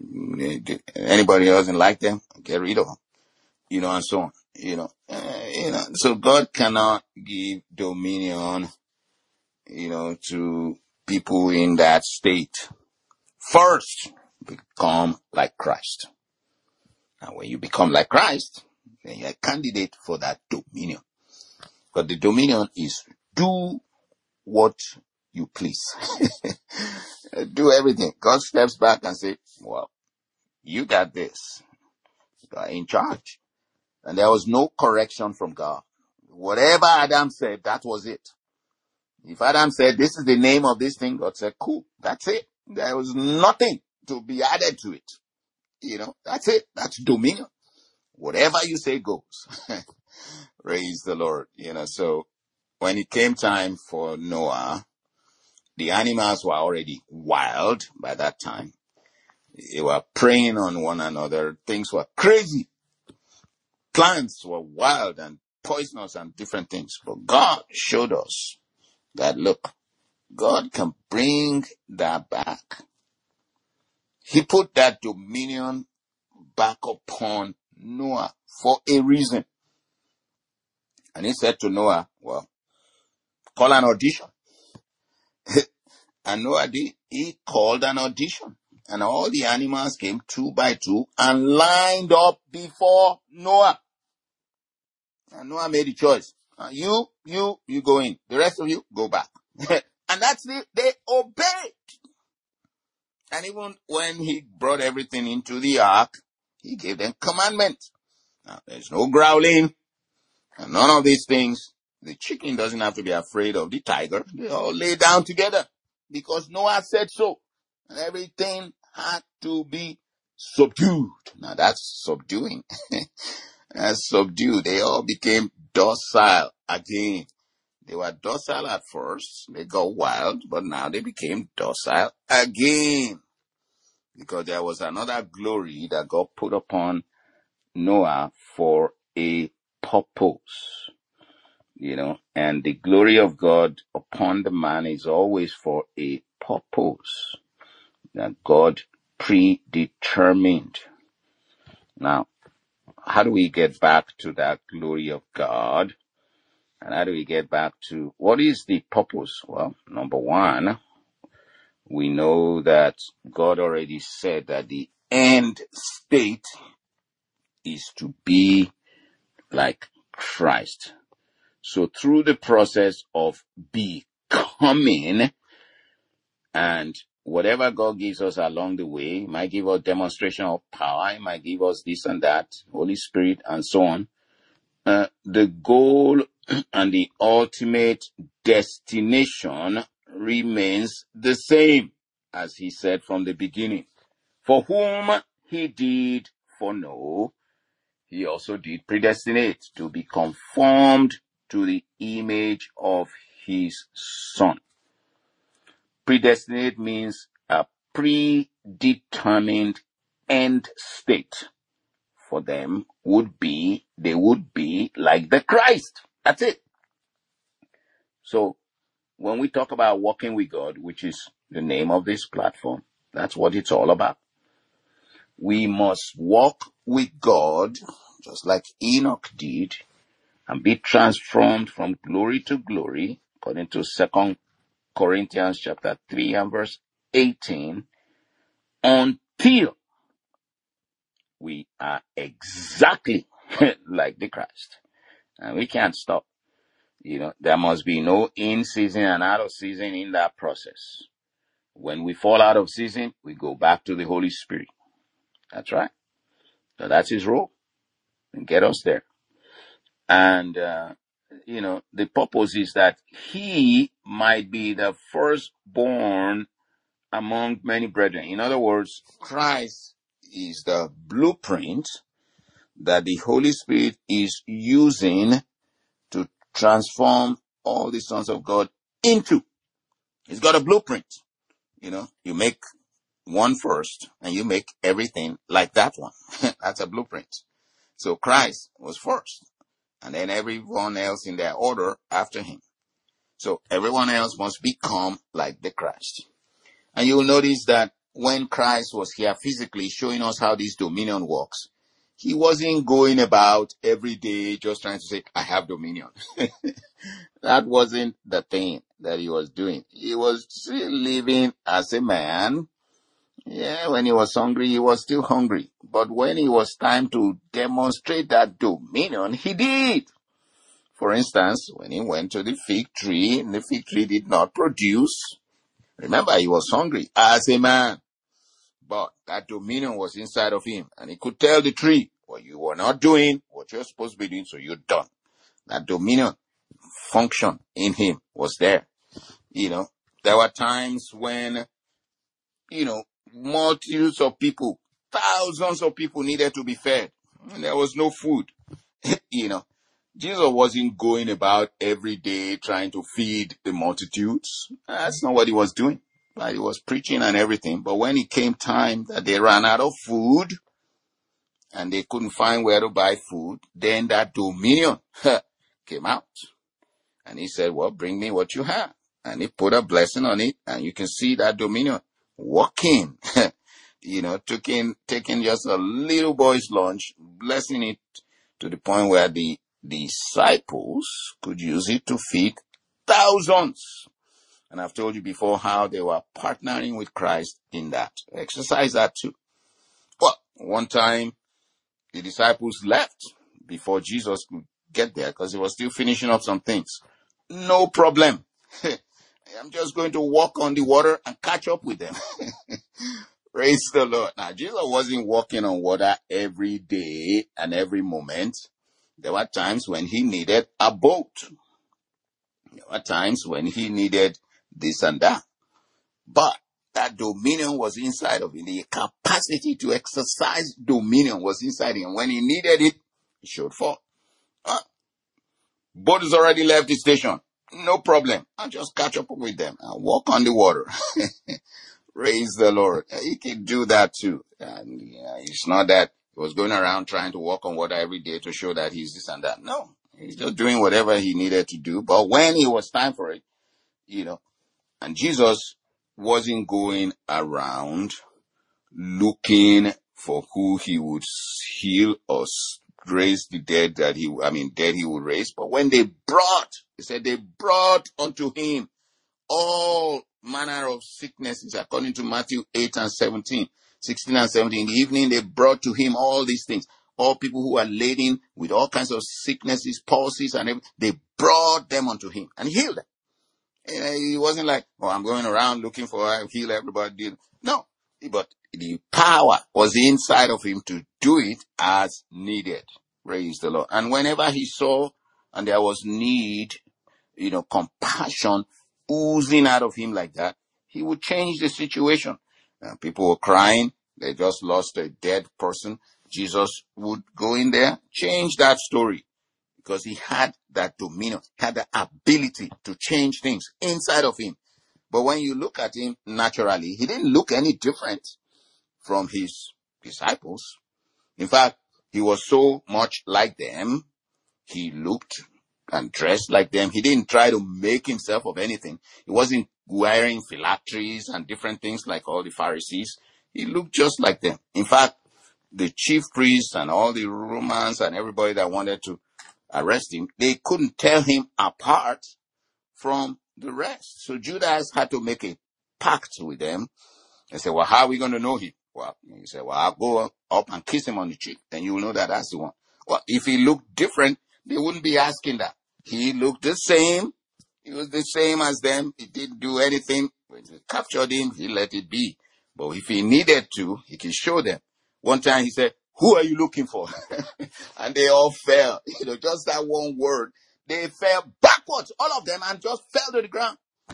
Anybody who doesn't like them, get rid of them. You know, and so on. You know, uh, you know, so God cannot give dominion, you know, to people in that state. First, become like Christ. And when you become like Christ, then you're a candidate for that dominion. But the dominion is do what you please. Do everything. God steps back and says, well, you got this. You are in charge. And there was no correction from God. Whatever Adam said, that was it. If Adam said, this is the name of this thing, God said, cool, that's it. There was nothing to be added to it. You know, that's it. That's dominion. Whatever you say goes. Praise the Lord. You know, so when it came time for Noah, the animals were already wild by that time. They were preying on one another. Things were crazy. Plants were wild and poisonous and different things. But God showed us that, look, God can bring that back. He put that dominion back upon Noah for a reason. And he said to Noah, well, call an audition. And Noah did. He called an audition. And all the animals came two by two and lined up before Noah. And Noah made the choice. Uh, you, you, you go in. The rest of you, go back. And that's it. They obeyed. And even when he brought everything into the ark, he gave them commandments. Now, there's no growling and none of these things. The chicken doesn't have to be afraid of the tiger. They all lay down together because Noah said so. And everything had to be subdued. Now that's subduing. That's subdued. They all became docile again. They were docile at first. They got wild, but now they became docile again. Because there was another glory that God put upon Noah for a purpose. You know, and the glory of God upon the man is always for a purpose that God predetermined. Now, how do we get back to that glory of God? And how do we get back to what is the purpose? Well, number one, we know that God already said that the end state is to be like Christ. So through the process of becoming, and whatever God gives us along the way, might give us demonstration of power, it might give us this and that, Holy Spirit and so on. Uh, the goal and the ultimate destination remains the same, as he said from the beginning. For whom he did foreknow, he also did predestinate to be conformed to the image of his Son. Predestinate means a predetermined end state for them would be, they would be like the Christ. That's it. So when we talk about walking with God, which is the name of this platform, that's what it's all about. We must walk with God just like Enoch did and be transformed from glory to glory, according to Second Corinthians chapter three and verse eighteen, until we are exactly like the Christ. And we can't stop. You know, there must be no in season and out of season in that process. When we fall out of season, we go back to the Holy Spirit. That's right. So that's his role. And get us there. And, uh, you know, the purpose is that he might be the firstborn among many brethren. In other words, Christ is the blueprint that the Holy Spirit is using to transform all the sons of God into. He's got a blueprint. You know, you make one first and you make everything like that one. That's a blueprint. So Christ was first and then everyone else in their order after him. So everyone else must become like the Christ. And you'll notice that when Christ was here physically showing us how this dominion works, he wasn't going about every day just trying to say, I have dominion. That wasn't the thing that he was doing. He was still living as a man. Yeah, when he was hungry, he was still hungry. But when it was time to demonstrate that dominion, he did. For instance, when he went to the fig tree, and the fig tree did not produce, remember, he was hungry as a man. But that dominion was inside of him. And he could tell the tree, well, you were not doing what you're supposed to be doing, so you're done. That dominion function in him was there. You know, there were times when, you know, multitudes of people, thousands of people needed to be fed. And there was no food. You know, Jesus wasn't going about every day trying to feed the multitudes. That's not what he was doing. Right? He was preaching and everything. But when it came time that they ran out of food and they couldn't find where to buy food, then that dominion came out. And he said, well, bring me what you have. And he put a blessing on it. And you can see that dominion working. You know, taking, taking just a little boy's lunch, blessing it to the point where the disciples could use it to feed thousands. And I've told you before how they were partnering with Christ in that. Exercise that too. Well, one time the disciples left before Jesus could get there because he was still finishing up some things. No problem. I'm just going to walk on the water and catch up with them. Praise the Lord. Now, Jesus wasn't walking on water every day and every moment. There were times when he needed a boat. There were times when he needed this and that. But that dominion was inside of him. The capacity to exercise dominion was inside him. When he needed it, he showed forth. Uh, boat has already left the station. No problem. I'll just catch up with them and walk on the water. Praise the Lord. He can do that too. And yeah, it's not that he was going around trying to walk on water every day to show that he's this and that. No, he's just doing whatever he needed to do. But when it was time for it, you know, and Jesus wasn't going around looking for who he would heal or raise the dead that he, I mean, dead he would raise. But when they brought, he said they brought unto him all manner of sicknesses, according to Matthew eight and seventeen, sixteen and seventeen. In the evening, they brought to him all these things. All people who are laden with all kinds of sicknesses, palsies, and everything, they brought them unto him and healed them. And he wasn't like, oh, I'm going around looking for I heal everybody. No, but the power was inside of him to do it as needed. Praise the Lord. And whenever he saw and there was need, you know, compassion oozing out of him like that, he would change the situation. Uh, people were crying. They just lost a dead person. Jesus would go in there, change that story, because he had that dominion, had the ability to change things inside of him. But when you look at him naturally, he didn't look any different from his disciples. In fact, he was so much like them. He looked and dressed like them. He didn't try to make himself of anything. He wasn't wearing phylacteries and different things like all the Pharisees. He looked just like them. In fact, the chief priests and all the Romans and everybody that wanted to arrest him, they couldn't tell him apart from the rest. So Judas had to make a pact with them and say, well, how are we going to know him? Well, he said, well, I'll go up and kiss him on the cheek. Then you will know that that's the one. Well, if he looked different, they wouldn't be asking that. He looked the same. He was the same as them. He didn't do anything. When they captured him, he let it be. But if he needed to, he could show them. One time he said, who are you looking for? And they all fell. You know, just that one word. They fell backwards, all of them, and just fell to the ground.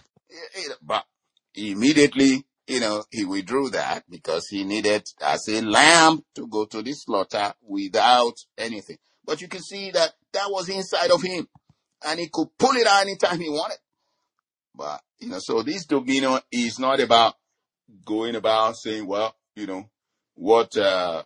But immediately, you know, he withdrew that because he needed, as a lamb, to go to the slaughter without anything. But you can see that that was inside of him, and he could pull it out anytime he wanted. But, you know, so this dominion is not about going about saying, well, you know, what uh,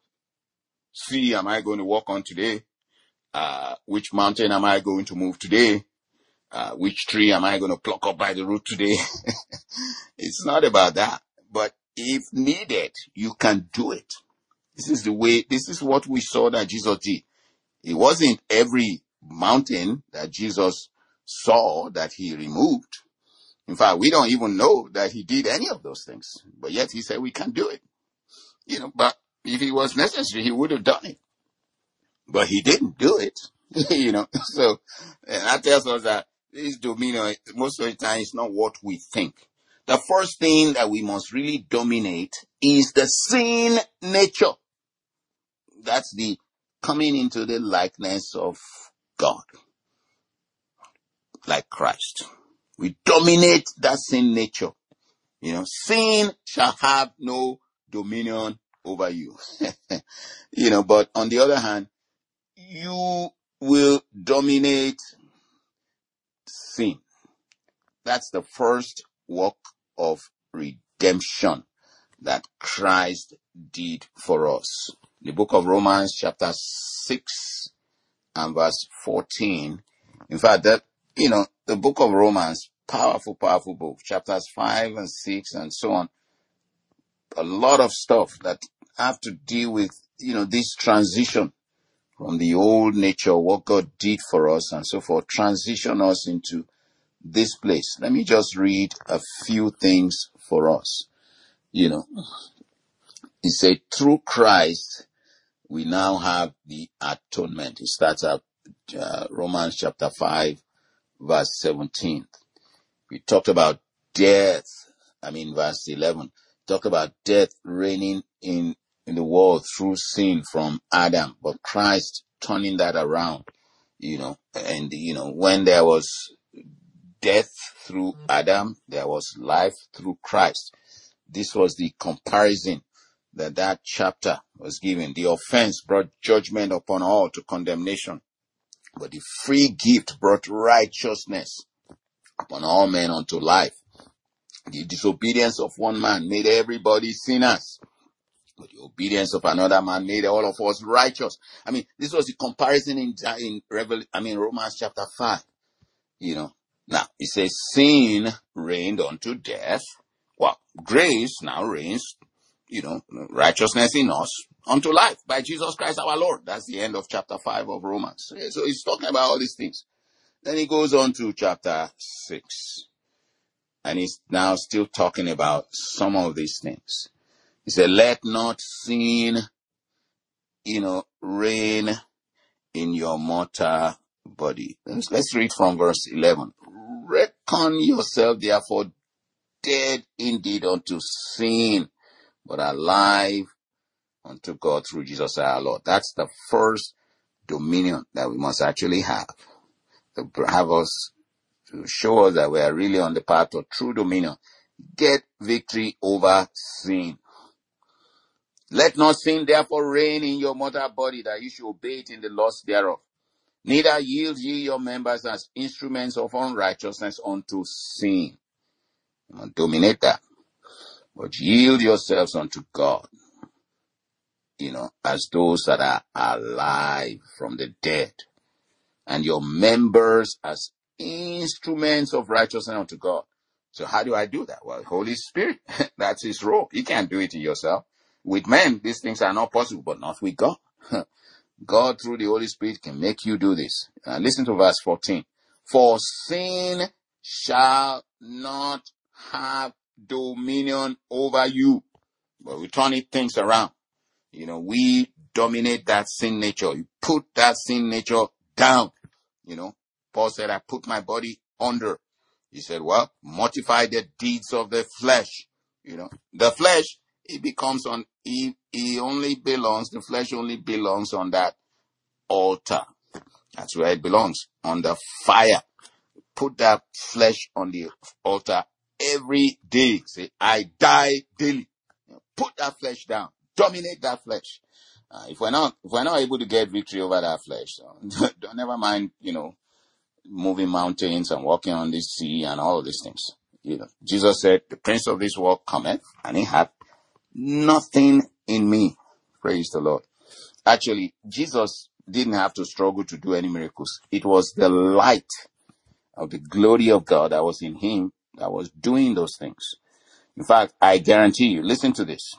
sea am I going to walk on today? Uh, which mountain am I going to move today? Uh, which tree am I going to pluck up by the root today? It's not about that. But if needed, you can do it. This is the way, this is what we saw that Jesus did. It wasn't every mountain that Jesus saw that he removed. In fact, we don't even know that he did any of those things. But yet he said we can do it. You know, but if it was necessary, he would have done it. But he didn't do it. You know, so and that tells us that this dominion, most of the time, is not what we think. The first thing that we must really dominate is the sin nature. That's the coming into the likeness of God, like Christ. We dominate that sin nature. You know, sin shall have no dominion over you. You know, but on the other hand, you will dominate sin. That's the first work of redemption that Christ did for us. The book of Romans chapter six and verse fourteen. In fact, that, you know, the book of Romans, powerful, powerful book, chapters five and six and so on. A lot of stuff that have to deal with, you know, this transition from the old nature, what God did for us and so forth, transition us into this place. Let me just read a few things for us. You know, he said, through Christ, we now have the atonement. It starts at uh, Romans chapter five, verse seventeen. We talked about death. I mean, verse eleven. Talked about death reigning in, in the world through sin from Adam, but Christ turning that around, you know, and, you know, when there was death through Adam, there was life through Christ. This was the comparison that that chapter was given. The offense brought judgment upon all to condemnation, but the free gift brought righteousness upon all men unto life. The disobedience of one man made everybody sinners, but the obedience of another man made all of us righteous. I mean, this was the comparison in in Revel, I mean Romans chapter five. You know, now it says sin reigned unto death. Well, grace now reigns, you know, righteousness in us unto life by Jesus Christ our Lord. That's the end of chapter five of Romans. So he's talking about all these things. Then he goes on to chapter six. And he's now still talking about some of these things. He said, let not sin, you know, reign in your mortal body. Let's, let's read from verse eleven. Reckon yourself therefore dead indeed unto sin, but alive unto God through Jesus our Lord. That's the first dominion that we must actually have. To have us, to show us that we are really on the path of true dominion. Get victory over sin. Let not sin therefore reign in your mortal body, that you should obey it in the lust thereof. Neither yield ye your members as instruments of unrighteousness unto sin. Dominate that. But yield yourselves unto God, you know, as those that are alive from the dead, and your members as instruments of righteousness unto God. So how do I do that? Well, Holy Spirit, that's his role. You can't do it yourself. With men, these things are not possible, but not with God. God, through the Holy Spirit, can make you do this. Uh, listen to verse fourteen. For sin shall not have dominion over you. But we turn it things around. You know, we dominate that sin nature. You put that sin nature down. You know, Paul said, I put my body under. He said, well, mortify the deeds of the flesh. You know, the flesh, it becomes on, he, he only belongs, the flesh only belongs on that altar. That's where it belongs, on the fire. Put that flesh on the altar every day. Say, I die daily. You know, put that flesh down. Dominate that flesh. Uh, if we're not, if we're not able to get victory over that flesh, so don't never mind, you know, moving mountains and walking on the sea and all of these things. You know, Jesus said, the prince of this world cometh, and he had nothing in me. Praise the Lord. Actually, Jesus didn't have to struggle to do any miracles. It was the light of the glory of God that was in him that was doing those things. In fact, I guarantee you, listen to this.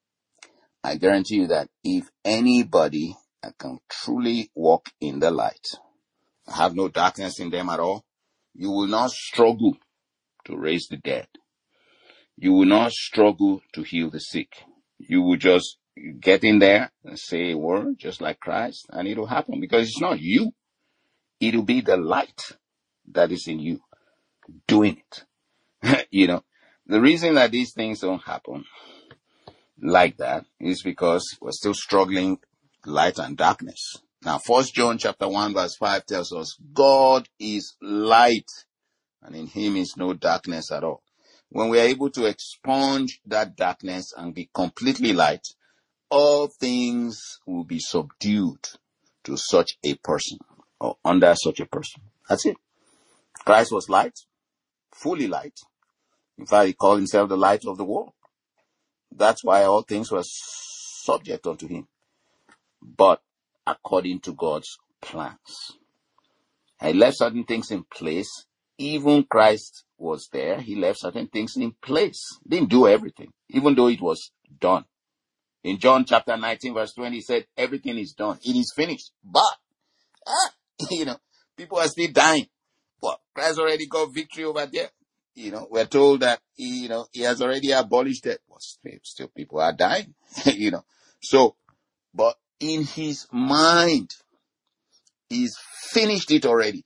I guarantee you that if anybody can truly walk in the light, have no darkness in them at all, you will not struggle to raise the dead. You will not struggle to heal the sick. You will just get in there and say a word just like Christ, and it will happen, because it's not you. It will be the light that is in you doing it. You know, the reason that these things don't happen like that is because we're still struggling light and darkness. Now, First John chapter one verse five tells us God is light, and in him is no darkness at all. When we are able to expunge that darkness and be completely light, all things will be subdued to such a person, or under such a person. That's it. Christ was light, fully light. In fact, he called himself the light of the world. That's why all things were subject unto him, but according to God's plans. He left certain things in place. Even Christ was there. He left certain things in place. He didn't do everything, even though it was done. In John chapter nineteen, verse twenty, he said, everything is done. It is finished. But, ah, you know, people are still dying. Well, Christ already got victory over death. You know, we're told that, he, you know, he has already abolished death. Well, still, still people are dying, you know. So, but in his mind, he's finished it already.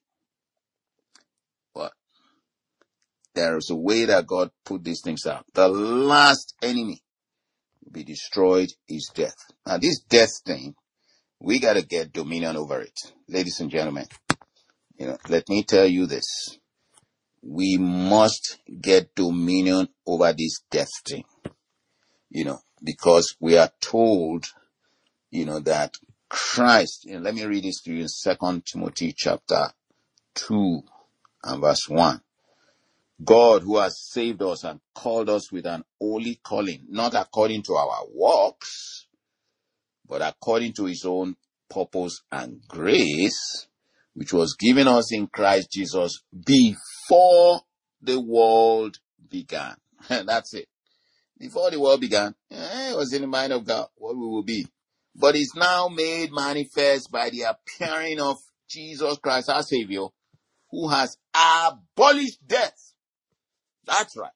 But there is a way that God put these things out. The last enemy will be destroyed is death. Now, this death thing, we got to get dominion over it. Ladies and gentlemen, you know, let me tell you this. We must get dominion over this death thing, you know, because we are told, you know, that Christ, you know, let me read this to you in Second Timothy chapter two and verse one. God, who has saved us and called us with an holy calling, not according to our works, but according to his own purpose and grace, which was given us in Christ Jesus before the world began. That's it. Before the world began, eh, it was in the mind of God what we will be. But it's now made manifest by the appearing of Jesus Christ, our Savior, who has abolished death. That's right.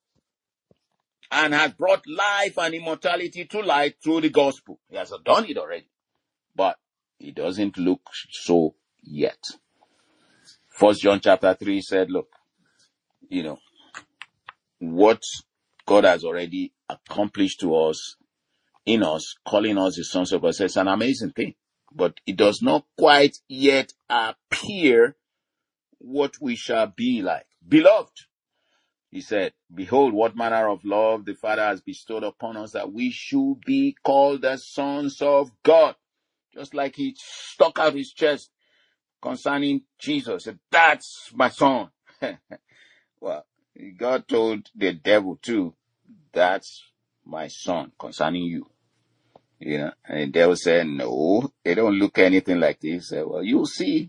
And has brought life and immortality to light through the gospel. He has done it already. But it doesn't look so yet. First John chapter three said, look, you know, what God has already accomplished to us, in us, calling us the sons of God, it's an amazing thing. But it does not quite yet appear what we shall be like. Beloved, he said, behold, what manner of love the Father has bestowed upon us, that we should be called the sons of God. Just like he stuck out his chest concerning Jesus. Said, that's my son. Well, God told the devil too, that's my son concerning you. You know, and the devil said, no, they don't look anything like this. He said, well, you'll see.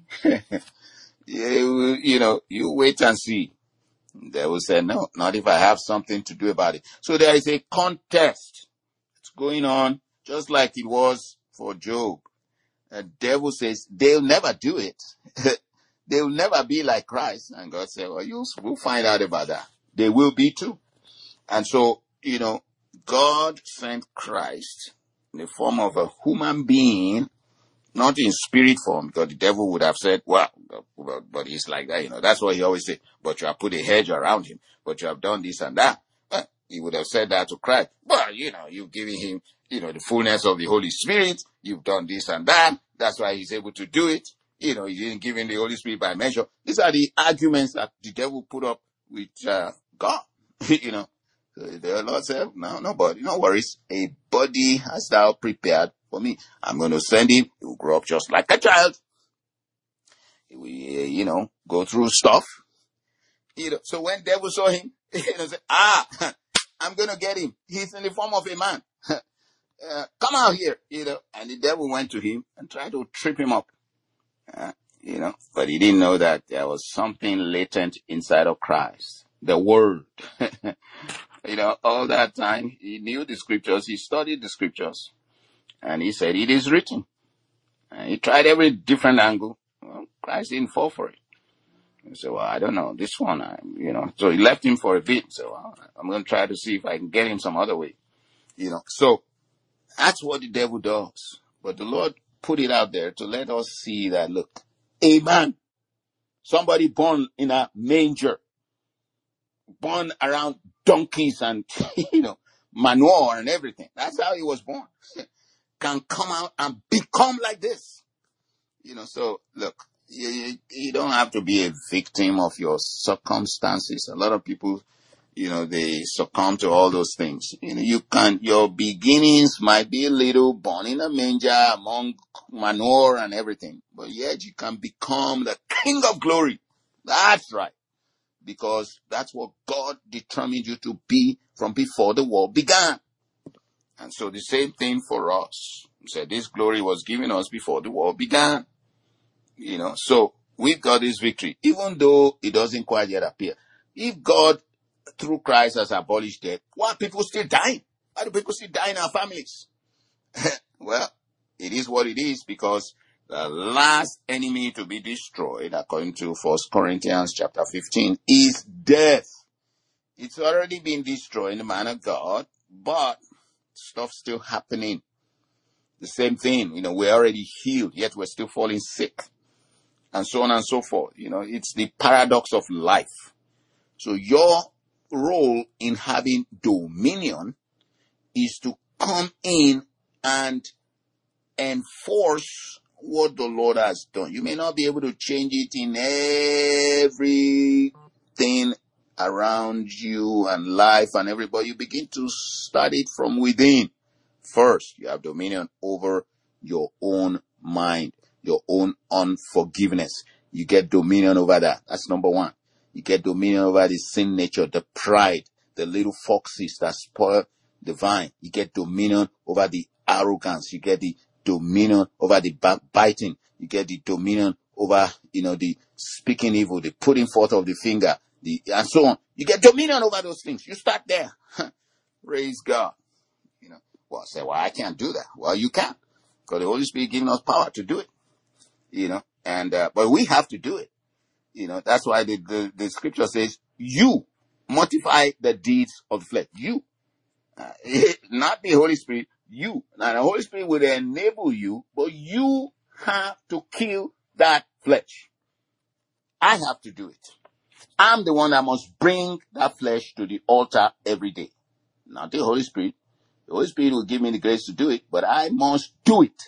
you, you know, you wait and see. The devil said, no, not if I have something to do about it. So there is a contest. It's going on just like it was for Job. The devil says, they'll never do it. They'll never be like Christ. And God said, well, you'll we'll find out about that. They will be too. And so, you know, God sent Christ in the form of a human being, not in spirit form, because the devil would have said, well, but, but he's like that, you know, that's what he always said, but you have put a hedge around him, but you have done this and that. Eh, he would have said that to Christ. Well, you know, you've given him, you know, the fullness of the Holy Spirit, you've done this and that, that's why he's able to do it. You know, you didn't give him the Holy Spirit by measure. These are the arguments that the devil put up with uh, God, you know. So the Lord said, no, nobody, no worries. A body hast thou prepared for me. I'm going to send him. He will grow up just like a child. He will, you know, go through stuff. You know, so when devil saw him, you know, say, ah, I'm going to get him. He's in the form of a man. uh, come out here, you know. And the devil went to him and tried to trip him up. Uh, you know, but he didn't know that there was something latent inside of Christ. The Word. You know, all that time, he knew the scriptures, he studied the scriptures, and he said, it is written. And he tried every different angle. Well, Christ didn't fall for it. He said, well, I don't know, this one, I, you know. So he left him for a bit. So well, I'm going to try to see if I can get him some other way. You know, so that's what the devil does. But the Lord put it out there to let us see that, look, a man, somebody born in a manger, born around donkeys and, you know, manure and everything. That's how he was born. Can come out and become like this. You know, so look, you, you don't have to be a victim of your circumstances. A lot of people, you know, they succumb to all those things. You know, you can, your beginnings might be a little born in a manger among manure and everything, but yet you can become the King of glory. That's right. Because that's what God determined you to be from before the world began. And so the same thing for us. He said this glory was given us before the world began. You know, so we've got this victory, even though it doesn't quite yet appear. If God, through Christ, has abolished death, why are people still dying? Why do people still die in our families? Well, it is what it is, because the last enemy to be destroyed, according to First Corinthians chapter fifteen, is death. It's already been destroyed in the man of God, but stuff's still happening. The same thing, you know, we're already healed, yet we're still falling sick, and so on and so forth. You know, it's the paradox of life. So your role in having dominion is to come in and enforce what the Lord has done. You may not be able to change it in everything around you and life and everybody. You begin to start it from within. First, you have dominion over your own mind, your own unforgiveness. You get dominion over that. That's number one. You get dominion over the sin nature, the pride, the little foxes that spoil the vine. You get dominion over the arrogance. You get the dominion over the backbiting. You get the dominion over, you know, the speaking evil, the putting forth of the finger, the and so on. You get dominion over those things. You start there. Praise God. You know, well, say, well, I can't do that. Well, you can, because the Holy Spirit giving us power to do it. You know, and uh, but we have to do it. You know, that's why the, the, the scripture says, you mortify the deeds of the flesh. You, uh, not the Holy Spirit, you. Now, the Holy Spirit will enable you, but you have to kill that flesh. I have to do it. I'm the one that must bring that flesh to the altar every day. Not the Holy Spirit. The Holy Spirit will give me the grace to do it, but I must do it.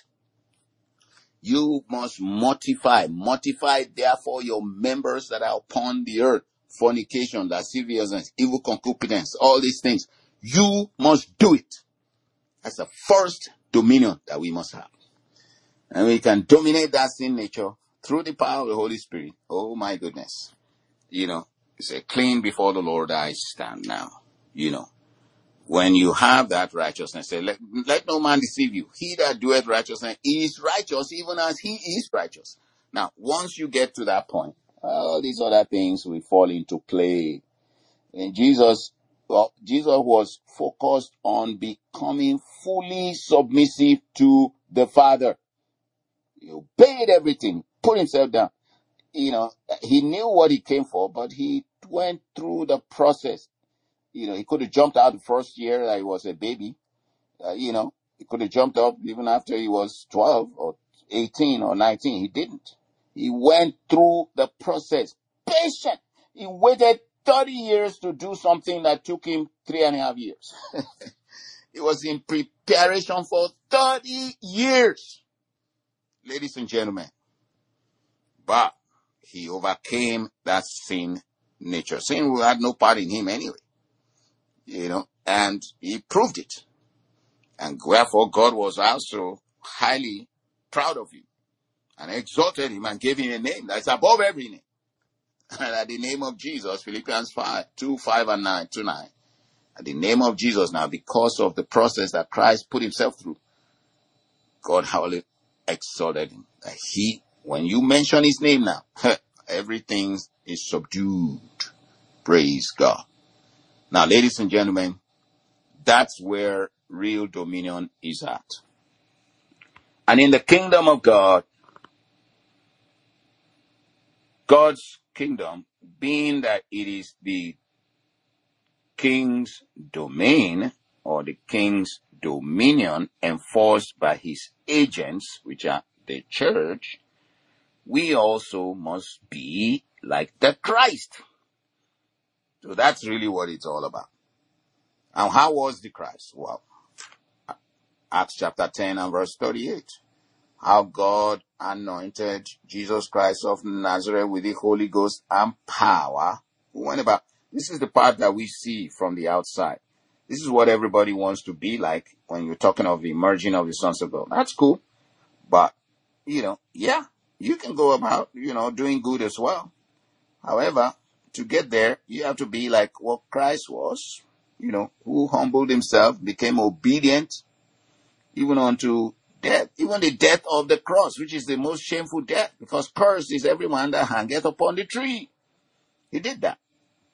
You must mortify. Mortify, therefore, your members that are upon the earth. Fornication, lasciviousness, evil concupiscence, all these things. You must do it. That's the first dominion that we must have. And we can dominate that sin nature through the power of the Holy Spirit. Oh, my goodness. You know, it's a clean before the Lord I stand now. You know. When you have that righteousness, say, let, let no man deceive you. He that doeth righteousness is righteous, even as he is righteous. Now, once you get to that point, all these other things will fall into play. And Jesus, well, Jesus was focused on becoming fully submissive to the Father. He obeyed everything, put himself down. You know, he knew what he came for, but he went through the process. You know, he could have jumped out the first year that he was a baby. Uh, you know, he could have jumped up even after he was twelve or eighteen or nineteen. He didn't. He went through the process. Patient. He waited thirty years to do something that took him three and a half years. He was in preparation for thirty years. Ladies and gentlemen. But he overcame that sin nature. Sin had no part in him anyway. You know, and he proved it. And wherefore God was also highly proud of him and exalted him and gave him a name that's above every name. And at the name of Jesus, Philippians five, two, five and nine, two, nine. At the name of Jesus now, because of the process that Christ put himself through, God highly exalted him. That he, when you mention his name now, everything is subdued. Praise God. Now, ladies and gentlemen, that's where real dominion is at. And in the kingdom of God, God's kingdom, being that it is the king's domain or the king's dominion enforced by his agents, which are the church, we also must be like the Christ. So that's really what it's all about. And how was the Christ? Well, Acts chapter ten and verse thirty-eight. How God anointed Jesus Christ of Nazareth with the Holy Ghost and power. Who went about? This is the part that we see from the outside. This is what everybody wants to be like when you're talking of the emerging of the sons of God. That's cool. But, you know, yeah, you can go about, you know, doing good as well. However, to get there, you have to be like what Christ was, you know, who humbled himself, became obedient, even unto death, even the death of the cross, which is the most shameful death, because cursed is everyone that hangeth upon the tree. He did that.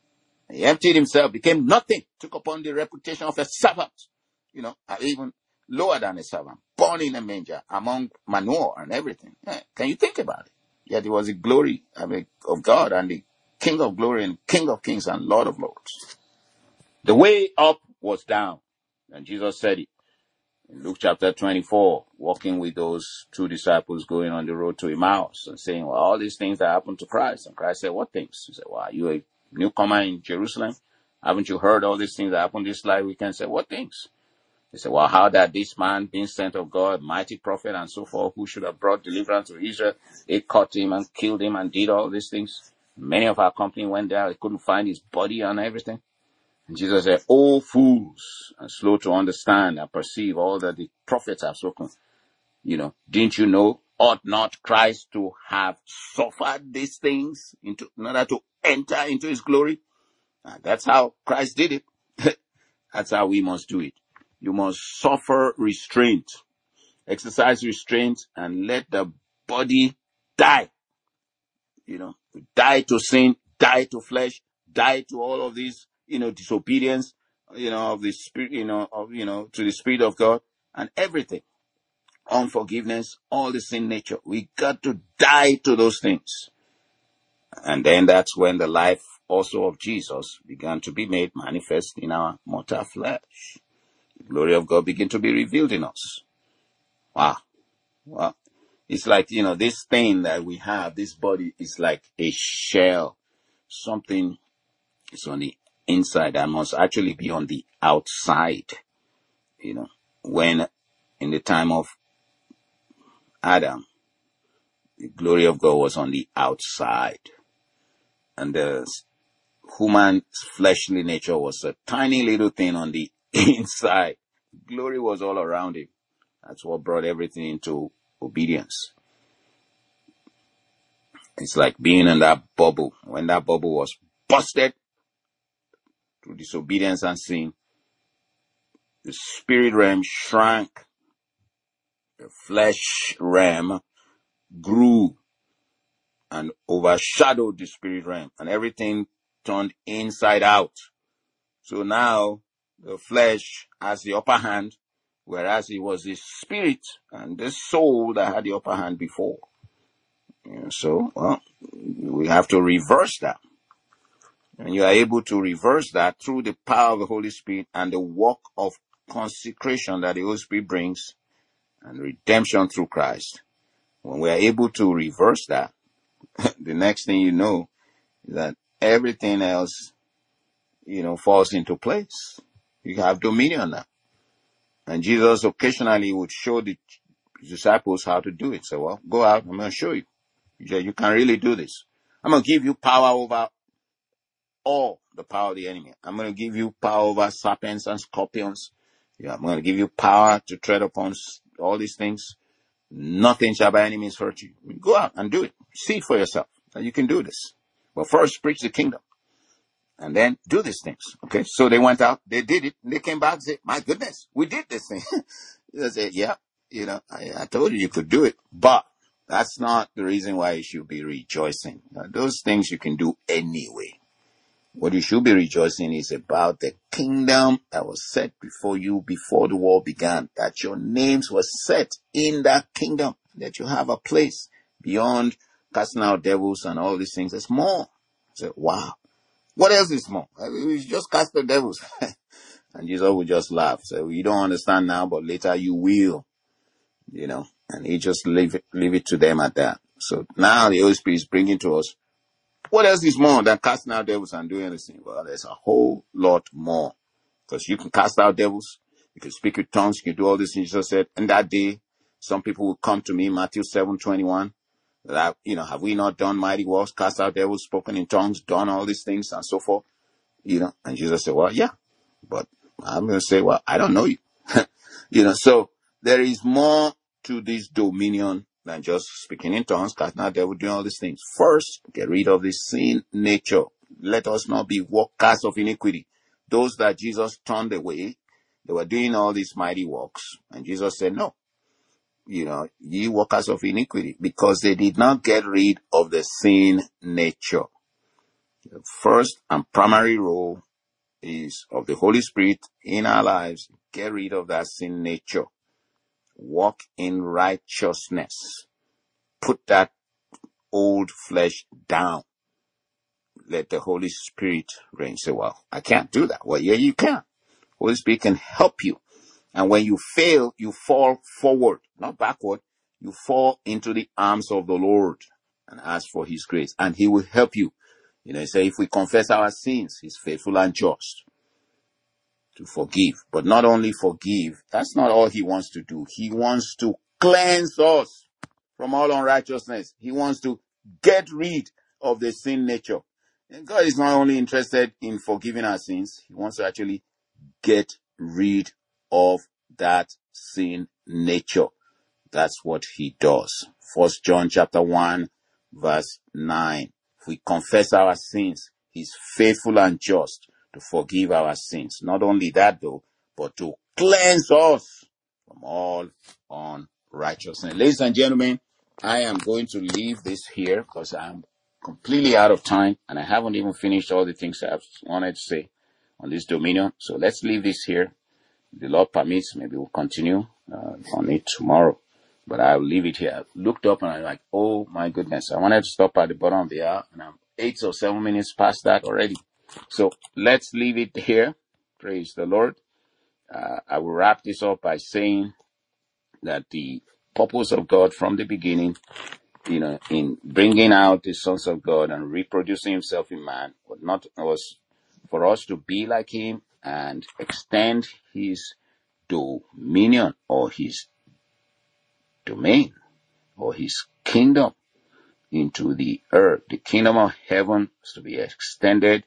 He emptied himself, became nothing, took upon the reputation of a servant. You know, even lower than a servant, born in a manger among manure and everything. Eh, Can you think about it? Yet it was the glory, I mean, of God and the King of glory and King of kings and Lord of lords. The way up was down. And Jesus said it in Luke chapter twenty-four, walking with those two disciples going on the road to Emmaus and saying, well, all these things that happened to Christ. And Christ said, what things? He said, well, are you a newcomer in Jerusalem? Haven't you heard all these things that happened this life? We can say, what things? He said, well, how that this man being sent of God, mighty prophet and so forth, who should have brought deliverance to Israel, they caught him and killed him and did all these things. Many of our company went there. They couldn't find his body and everything. And Jesus said, "O fools, and slow to understand and perceive all that the prophets have spoken. You know, didn't you know, ought not Christ to have suffered these things into, in order to enter into his glory?" And that's how Christ did it. That's how we must do it. You must suffer restraint, exercise restraint, and let the body die. You know, die to sin, die to flesh, die to all of these, you know, disobedience, you know, of the spirit, you know, of, you know, to the Spirit of God and everything. Unforgiveness, all the sin nature. We got to die to those things. And then that's when the life also of Jesus began to be made manifest in our mortal flesh. The glory of God began to be revealed in us. Wow. Wow. It's like, you know, this thing that we have, this body is like a shell. Something is on the inside that must actually be on the outside. You know, when in the time of Adam, the glory of God was on the outside. And the human fleshly nature was a tiny little thing on the inside. Glory was all around him. That's what brought everything into obedience. It's like being in that bubble. When that bubble was busted through disobedience and sin, the spirit realm shrank. The flesh realm grew and overshadowed the spirit realm, and everything turned inside out. So now the flesh has the upper hand, whereas it was the spirit and the soul that had the upper hand before. You know, so, well, we have to reverse that. And you are able to reverse that through the power of the Holy Spirit and the work of consecration that the Holy Spirit brings and redemption through Christ. When we are able to reverse that, the next thing you know is that everything else, you know, falls into place. You have dominion now. And Jesus occasionally would show the disciples how to do it. So, well, go out, I'm going to show you. You can really do this. I'm going to give you power over all the power of the enemy. I'm going to give you power over serpents and scorpions. Yeah, I'm going to give you power to tread upon all these things. Nothing shall by any means hurt you. Go out and do it. See it for yourself that you can do this. But first, preach the kingdom. And then do these things. Okay? So they went out. They did it. And they came back and said, my goodness, we did this thing. They said, yeah, you know, I, I told you you could do it. But that's not the reason why you should be rejoicing. Now, those things you can do anyway. What you should be rejoicing is about the kingdom that was set before you before the world began, that your names were set in that kingdom, that you have a place beyond casting out devils and all these things. There's more. So, wow. What else is more? I mean, we just cast the devils. And Jesus would just laugh. So you don't understand now, but later you will, you know, and he just leave it, leave it to them at that. So now the Holy Spirit is bringing to us, what else is more than casting out devils and doing anything? Well, there's a whole lot more. Because you can cast out devils, you can speak with tongues, you can do all this things. Jesus said, in that day, some people will come to me, Matthew seven twenty-one, that, you know, have we not done mighty works, cast out devils, spoken in tongues, done all these things and so forth? You know, and Jesus said, well, yeah, but I'm going to say, well, I don't know you. You know, so there is more to this dominion than just speaking in tongues, casting out devils, doing all these things. First, get rid of the sin nature. Let us not be workers of iniquity. Those that Jesus turned away, they were doing all these mighty works. And Jesus said, no, you know, ye workers of iniquity, because they did not get rid of the sin nature. The first and primary role is of the Holy Spirit in our lives. Get rid of that sin nature. walk in righteousness. Put that old flesh down. Let the Holy Spirit reign. Say, well, I can't do that. Well, yeah, you can. Holy Spirit can help you. And when you fail, you fall forward, not backward. You fall into the arms of the Lord and ask for his grace, and he will help you. You know, he said, if we confess our sins, he's faithful and just to forgive. But not only forgive, that's not all he wants to do. He wants to cleanse us from all unrighteousness. He wants to get rid of the sin nature. And God is not only interested in forgiving our sins, he wants to actually get rid of that sin nature. That's what he does. First John chapter one, verse nine. If we confess our sins, he's faithful and just to forgive our sins. Not only that though, but to cleanse us from all unrighteousness. Ladies and gentlemen, I am going to leave this here because I'm completely out of time and I haven't even finished all the things I've wanted to say on this dominion. So let's leave this here. If the Lord permits, maybe we'll continue uh, on it tomorrow. But I'll leave it here. I looked up and I'm like, oh my goodness. I wanted to stop at the bottom of the hour and I'm eight or seven minutes past that already. So let's leave it here. Praise the Lord. Uh, I will wrap this up by saying that the purpose of God from the beginning, you know, in bringing out the sons of God and reproducing himself in man, was not was for us to be like him and extend his dominion or his domain or his kingdom into the earth. The kingdom of heaven is to be extended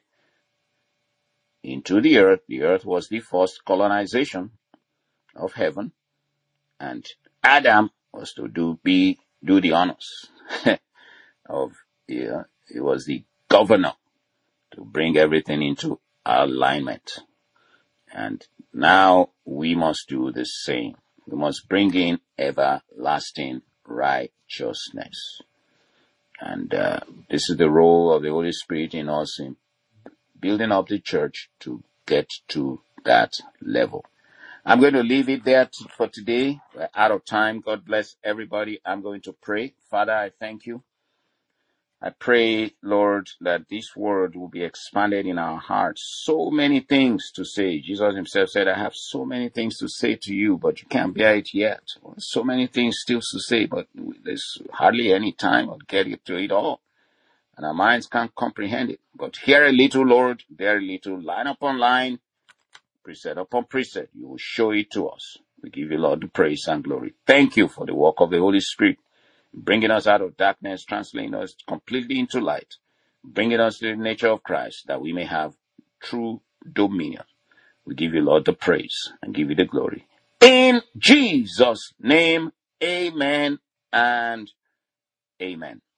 into the earth. The earth was the first colonization of heaven, and Adam was to do be do the honors of yeah, he was the governor to bring everything into alignment. And now we must do the same. We must bring in everlasting righteousness. And uh, this is the role of the Holy Spirit in us in building up the church to get to that level. I'm going to leave it there t- for today. We're out of time. God bless everybody. I'm going to pray. Father, I thank you. I pray, Lord, that this word will be expanded in our hearts. So many things to say. Jesus himself said, I have so many things to say to you, but you can't bear it yet. So many things still to say, but there's hardly any time of getting to it all. And our minds can't comprehend it. But here a little, Lord, there a little, line upon line, precept upon precept, you will show it to us. We give you, Lord, the praise and glory. Thank you for the work of the Holy Spirit, bringing us out of darkness, translating us completely into light, bringing us to the nature of Christ, that we may have true dominion. We give you, Lord, the praise and give you the glory. In Jesus' name, amen and amen.